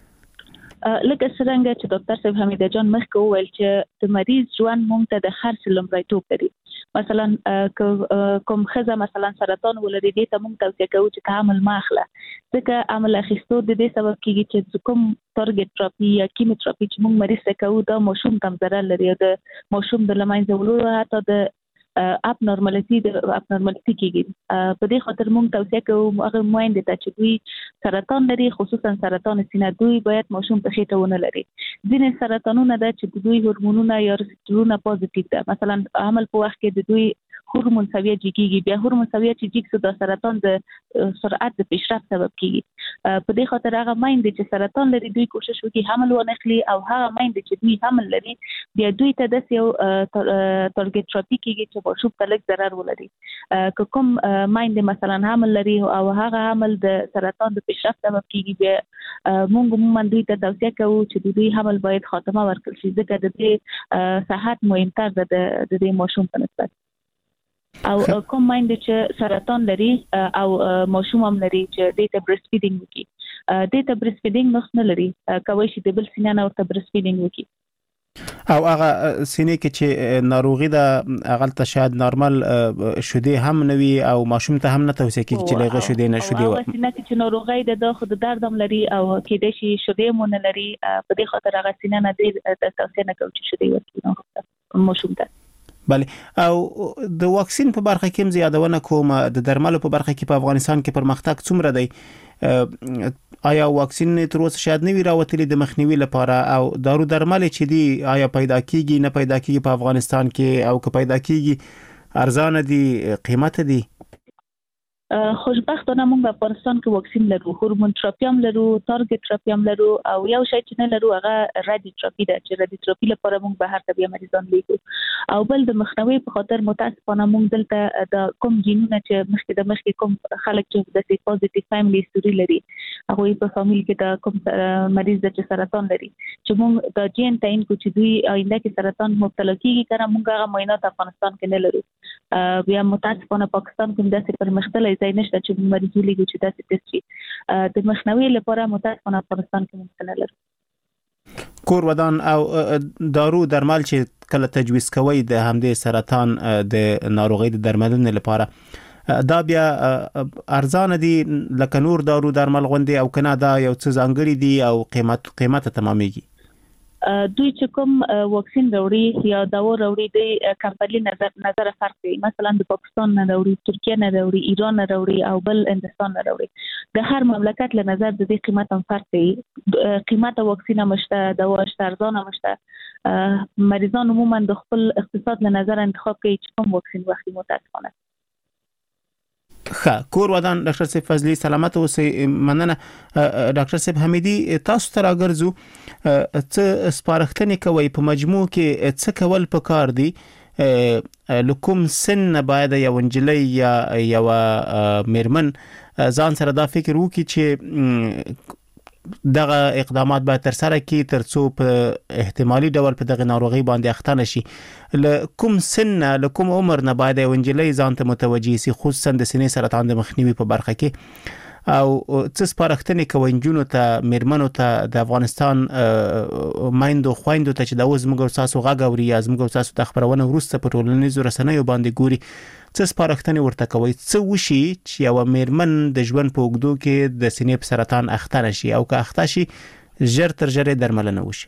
لکه څنګه چې ډاکټر صاحب حمیده جان مخکې وویل چې د مریض ژوند مونږ ته د هر څه لومړیتوب لري. مثلا کوم ښځه مثلا سرطان ولري دې ته مونږ توصیه کوو چې تعامل ما اخله، ځکه عمل اخیستو د دې سبب کیږي چې کوم ټارګټ تراپي یا کیموتراپي چې مونږ مریض ته کوو دا ماشوم کم ضرر لري او د ماشوم د لمنځه وړلو حتی د ابنورمالټي کیږي. په دې خاطر مونږ توصیه کوو هغه مویندې ته چې دوی سرطان لري، خصوصا سرطان سینه، دوی باید ماشوم په خېټه ونه لري. ځینې سرطانونه ده چې دوی هورمونونه یا ریسپټورونه پوزټیو ده، مثلا عمل په وخت کې د دوی هورمون سویه جګیږي، بیا هورمون سویه چې جګ سو د سرطان د سرعت د پیشرفت سبب کیږي. په دې خاطر هغه مایند چې سرطان لري دوی کوشش وکړي حمل ونخلي، او هغه مایند چې دوی حمل لري بیا دوی ته د یو ټارګټ تراپي کیږي چې ماشوم ته لږ ضرر ولري. که کوم مایند مثلا حمل لري او هغه حمل د سرطان د پیشرفت سبب کیږي بیا موږ دوی ته توصیه کوو چې دوی حمل باید خاتمه ورکړي شي، ځکه د دې صحت مهمتر ده د دې ماشوم په نسبت. او کوم مایند چې سرطان لري او ماشوم هم لري چې دیتا بریسټ فیډینګ وکړي، دیتا بریسټ فیډینګ نوښت نه لري، کوي چې د بل سینې نه ورته بریسټ فیډینګ وکړي. او هغه سینې کې چې ناروغي ده هغه ته شاید نارمال شیدې هم نه وي او ماشوم ته هم نه توصیه کیږي چې لږه شیدې نه شیدې او سینې کې چې ناروغي ده د خود درد هم لري او کېدای شي شیدې مون لري، په دې خاطر هغه سینې نه د توصیه نه کوي چې شیدې ورکړي ماشوم ته. بله، او د واکسین په برخه کې هم زیادونه کوم، د درملو په برخه کې په افغانستان کې پرمختګ څومره دی؟ آیا واکسین تر اوسه شاید نه وی راوتلی د مخنیوي لپاره او دارو درمل چې دی آیا پیدا کیږي نه پیدا کیږي په افغانستان کې، او که پیدا کیږي ارزانه دي، قیمت دي؟ خوشبختانه موږ په افغانستان کې واکسین لرو، هورمون تراپي هم لرو، ټارګټ تراپي هم لرو، او یو شی چې نه لرو هغه رادیو تراپي ده چې رادیو تراپي لپاره موږ بهر ته بیا مریضان لیږو. او بل د مخنیوي په خاطر متاسفانه موږ دلته د کوم جینونه چې مخکې کوم خلک چې د پوزټیو فیملی هیستوري لري هغه په فامیل کې د کوم مریض چې سرطان لري چې موږ د جین تعین کو چې دوی آینده کې سرطان مبتلا کیږي کنه موږ هغه معاینات افغانستان کې نه لرو. بیا متاسفانه پاکستان کې داسې پرمختللی ځای نشته چې مریض ولېږي چې داسې ټیسټ شي. د مخنیوي لپاره متاسفانه افغانستان کې موږ نه لرو. کور ودان او دارو درمل چې کله تجویز کوي د همدې سرطان د ناروغي د درملنې لپاره دا بیا ارزانه دي لکه نور دارو درمل غوندي او کنه دا یو څه ځانګړي دي او قیمت تمامېږي؟ دوی چې کوم واکسین وروړي یا دوا وروړي د کمپنی نظر فرق کوي. مثلا د پاکستان نه وروړي، ترکیه نه وروړي، ایران نه وروړي او بل هندستان نه وروړي. د هر مملکت له نظر د دې قیمت هم فرق کوي. قیمت واکسین مشته، دوا شته، ارزانه مشته. مریضان عموما د خپل اقتصاد له نظر انتخاب کوي چې کوم واکسین واخلي. متاسفانه کور ودان ډاکټر صاحب فضلی سلامت اوسئ. مننه ډاکټر صاحب حمیدي، تاسو ته راګرځو څه سپارښتنې کوي په مجموع کې څه کول پکار دي؟ لکم سن باید یو انجلی یا یو میرمن ځان سره دا فکر وکړي چې دغه اقدامات باید تر سره کی ترڅو په احتمالي ډول په دغه ناروغي باندې اخته نشي. لکم سن لکم عمر نه باید ونجلې ځان ته متوجي سي، خصوصا د سینې سرطان د مخنیوي په برخه کې. او څه سپارښتنې کوي نجونو ته، میرمنو ته د افغانستان مایندو خويندو ته چې د اوس موږ تاسو غږ اوري یا موږ تاسو د خبرونه ورسته په ټولنیزو رسنیو باندې ګوري، څه سپارښتنې ورته کوي؟ څه وشي چې یو میرمن د ژوند په اوږدو کې د سینې په سرطان اخته نشي او که اخته شي ژر تر ژره درملنه وشي؟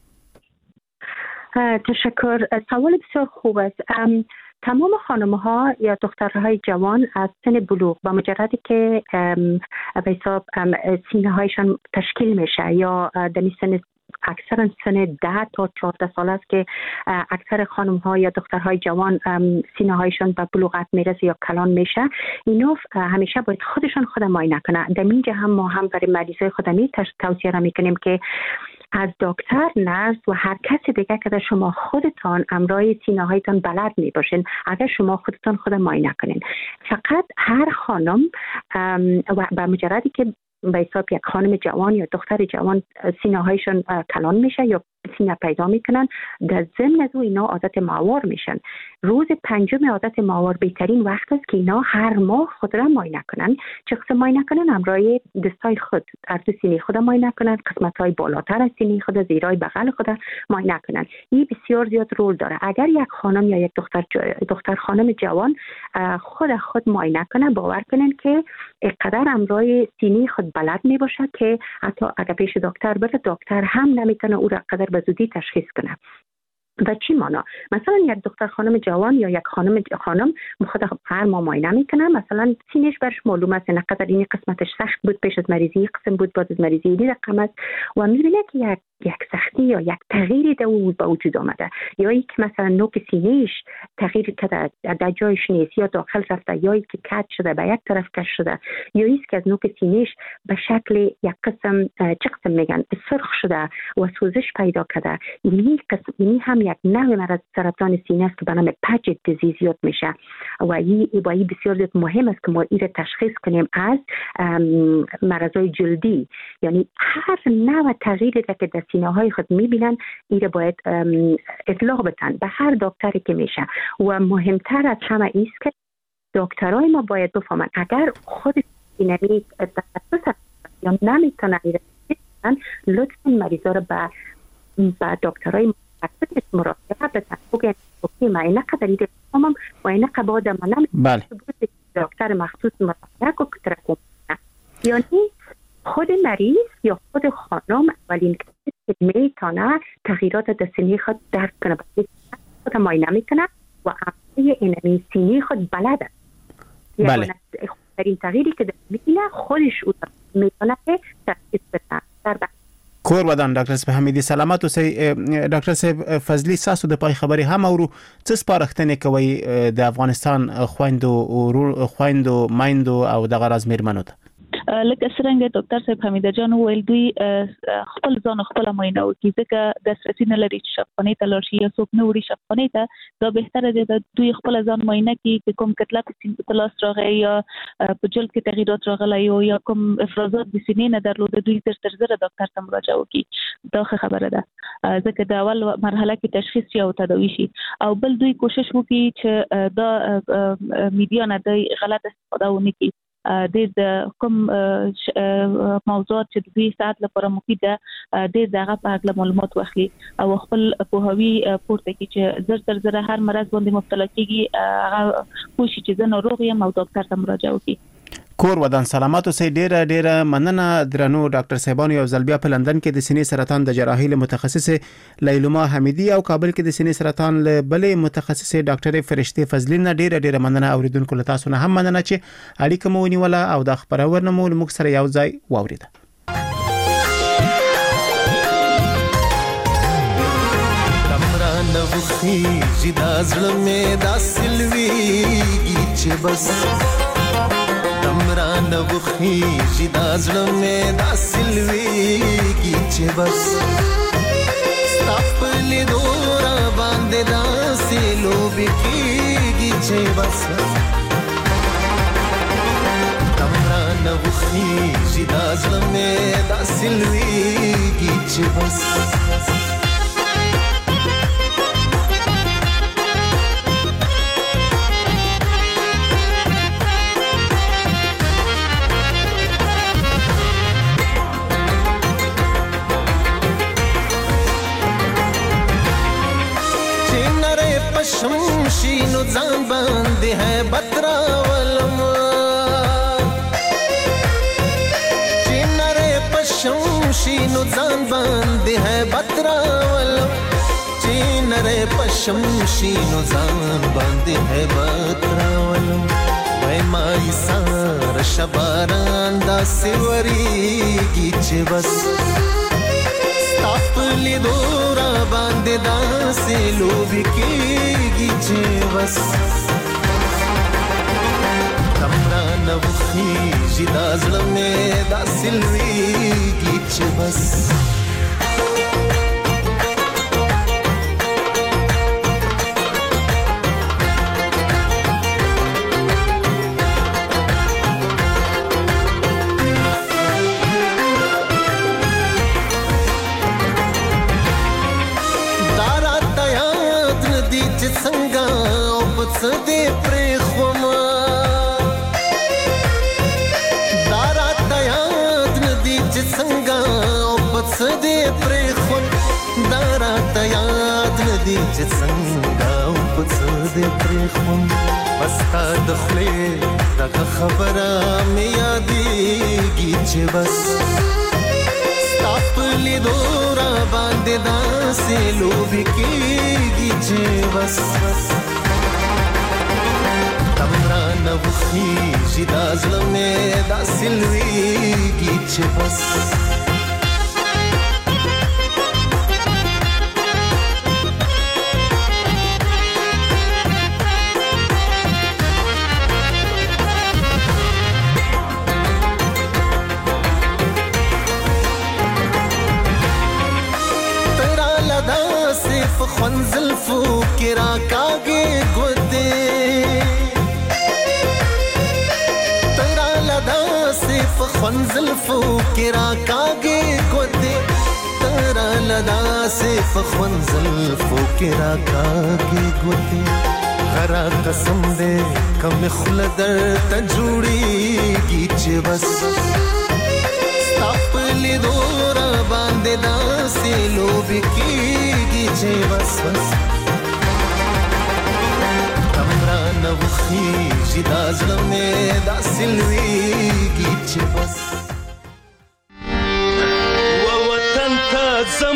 تشکر. سوال بسیار خوب است. تمام خانم‌ها یا دخترهای جوان از سن بلوغ با مجردی که به حساب سینه‌هایشان تشکیل میشه یا در سن اکثرا سن 10 تا 14 سال است که اکثر خانم‌ها یا دخترهای جوان سینه‌هایشان به بلوغت میرسه یا کلان میشه، اینا همیشه باید خودشان خود معاینه کنه. در اینجا هم ما هم برای مریضای خودمی توصیه را میکنیم که از دکتر، نرس و هر کسی دیگه که شما خودتان امرای سینه هایتان بلد می باشین، اگر شما خودتان خود معاینه کنین. فقط هر خانم و به مجردی که به حساب یک خانم جوان یا دختر جوان سینه هایشان کلان میشه یا سینه پیدا میکنن، در ضمن از اینا عادت ماهوار میشن. روز 5 عادت ماهوار بهترین وقت است که اینا هر ماه خود را معاینه کنن. چه قسم معاینه کنن؟ امرای دستای خود، عرض سینه خود معاینه کنن، قسمت های بالاتر از سینه خود، زیرای بغل خود معاینه کنن. این بسیار زیاد رول داره. اگر یک خانم یا یک دختر خانم جوان خود معاینه کنه، باور کنن که اینقدر امرای سینه خود بلد می باشه که حتی اگر پیش دکتر بره، دکتر هم نمیتونه او را قدر به زودی تشخیص کنه. و چی معنا؟ مثلا یک دختر خانم جوان یا یک خانم خود هر ماه معاینه میکنه، مثلا سینه‌اش برش معلوم است نقدر این قسمتش سخت بود پیش از مریضی، قسم بود بعد از مریضی، این رقم است و میبینه که یک سختی یا یک تغییری در وجود آمده، یا اینکه مثلا نوک سینه‌اش تغییر کرده در جایش نیست یا داخل رفته، یا اینکه کج شده به یک طرف کش شده، یا اینکه از نوک سینه‌اش به شکل یک قسم چه قسم میگن سرخ شده و سوزش پیدا کرده. این هم یک نوع مرض سرطان سینه است که به نام پچ دیزیز یاد میشه و این بسیار زیاد مهم است که ما این را تشخیص کنیم از مرضای جلدی. یعنی هر نوع تغییری که در سینه های خود میبینن این را باید اطلاق بدن به هر دکتری که میشه. و مهمتر از همه ایست که دکترای ما باید بفهمن اگر خود سینمی تخصص یا نمیتونن لطفا مریضا رو به دکترای مراجعه بتن. بگن اوکی ما اینا قدری دارم و اینا قباده منم دکتر مخصوص مراجعه کو کترکم. یعنی خود مریض یا خود خانم اولین کسی که میتونه تغییرات در سینه خود درک کنه، خود معاینه میکنه و عملی اینمی سینه خود بلده. بله. در این تغییری که در میبینه خودش او میتونه که تشخیص بده. کور ودان ډاکټر صاحب حمیدي سلامت اوسئ. ډاکټر صاحب فضلی ساسو د پای خبري هم اورو څه سپارښتنې کوي د افغانستان خويندو مایندو او د غراز میرمنو ته؟ لکه څنګه ډاکټر صاحب حمیده جان ویل، دوی خپل ځان خپل معاینه وکړي، ځکه د سرطان نه لري چې شفاخانې ته لاړ شي یا څوک نه وړي شفاخانې ته، دا بهتره دی چې دوی خپل ځان معاینه کړي چې کوم کتله په سینې په لاس راغی یا په جلد کې تغییرات راغلی یا کوم افرازات د سینې نه درلوده، دوی تر زره ډاکټر ته مراجعه وکړي. دا ښه خبره ده ځکه د اول مرحله کې تشخیص شي او تداوي شي. او بل دوی کوشش وکړي چې دا میډیا نه د غلط استفاده ونه کړي. د کوم موضوعات چې د دوی ساعت لپاره مفید ده ډېر دغه په اړه معلومات واخلي او خپل پوهاوی پورته کړي چې زر زر هر مرض باندې مبتلا کیږي هغه کوشش چې زه ناروغ یم او ډاکټر ته مراجعه وکړي. کور ودان سلامات اوسئ. ډیره مننه درنو ډاکټر صاحبانو. یو ځل بیا په لندن کې د سینې سرطان د جراحي له متخصص لیلما حمیدی او کابل کې د سینې سرطان له بلې متخصص ډاکټر فرشته فضلی نه ډیره مننه. اوریدونکو له تاسو نه هم مننه چې اړیکه مو ونیوله او د خبرونه مو موږ سره یو ځای واوریده. نوخی جدا زړه مې دا سلويږي چې بس تمرا نوخی جدا زړه مې دا سلويږي چې بس ستاپل دورا باندې دا سلوب کیږي چې بس تمرا نوخی جدا زړه مې دا سلويږي چې بس شمشینو ځان باندې ہے بترا ولم چینره پشمشینو ځان باندې ہے بترا ولم چینره پشمشینو ځان باندې ہے بترا ولم وای مای سار شباران دا سیوریږي چې بس تاپلی دورا باندې دا سلوب کیږي چې بس تمرا نوخی جدا زړه مې دا سلويږي چې بس دې پرې خوما دارات یاد ندی چې څنګه او پس دې پرې خوم دارات یاد ندی چې څنګه او پس دې پرې خوم پستا د خلې دغه خبره مې یادېږي چې بس ستاپلې دورا باندې دا سلوب کېږي چې بس تمرا نوخی جدا زړه مې دا سلويږي چې بس ترا لدا صرف خنزلفو کرا کاږي ګوتې خنزلفو کرا کاږي ګوتې ترا لدا صرف خنزلفو کرا کاږي ګوتې غرا قسم دې کم خلدر ته جوړيږي چې بس ستاپلې دورا باندې دا سلوب کیږي چې بس تمرا نوخی جدا زړه مې دا سلويږي چې بس و وطن ته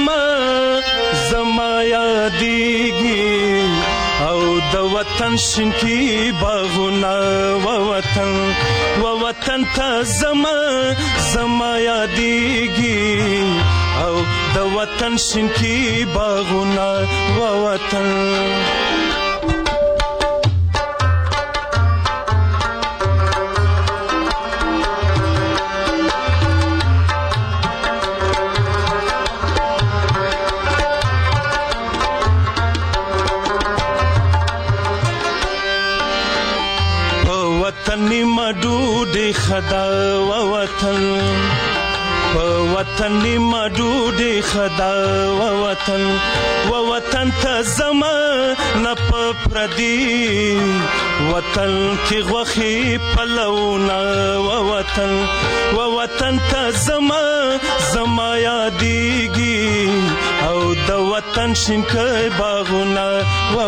زما یادېږي او د وطن شینکی باغونه و وطن ته زما یادېږي او د وطن شینکی باغونه و وطن نیمه ډوډۍ خدا و وطن په وطن نیمه ډوډۍ خدا و وطن ته زما نه په پردي وطن کې غوښې پلونه و وطن ته زما یادېږي او د وطن شینکی باغونه و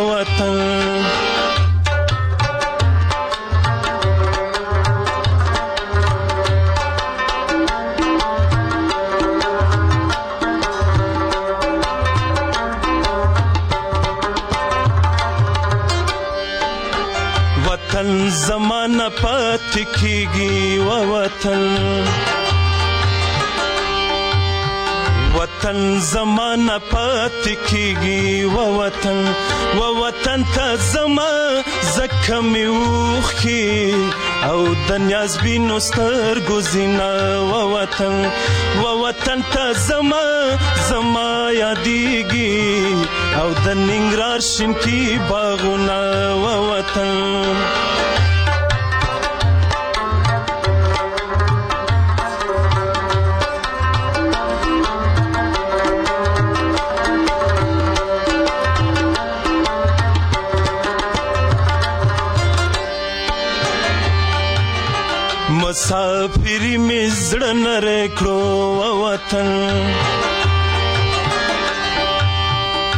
زمانه پاتې کیږي و وطن وطن زمانه پاتې کیږي و وطن ته زما زکه مې اوښکې او د نیازبینو سترګو زینه و وطن ته زما یادیږي او د ننګرهار شینکي باغونه و وطن مسافری می زړه نری کړو وطن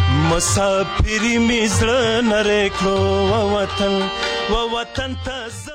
مسافری می زړه نری کړو وطن ته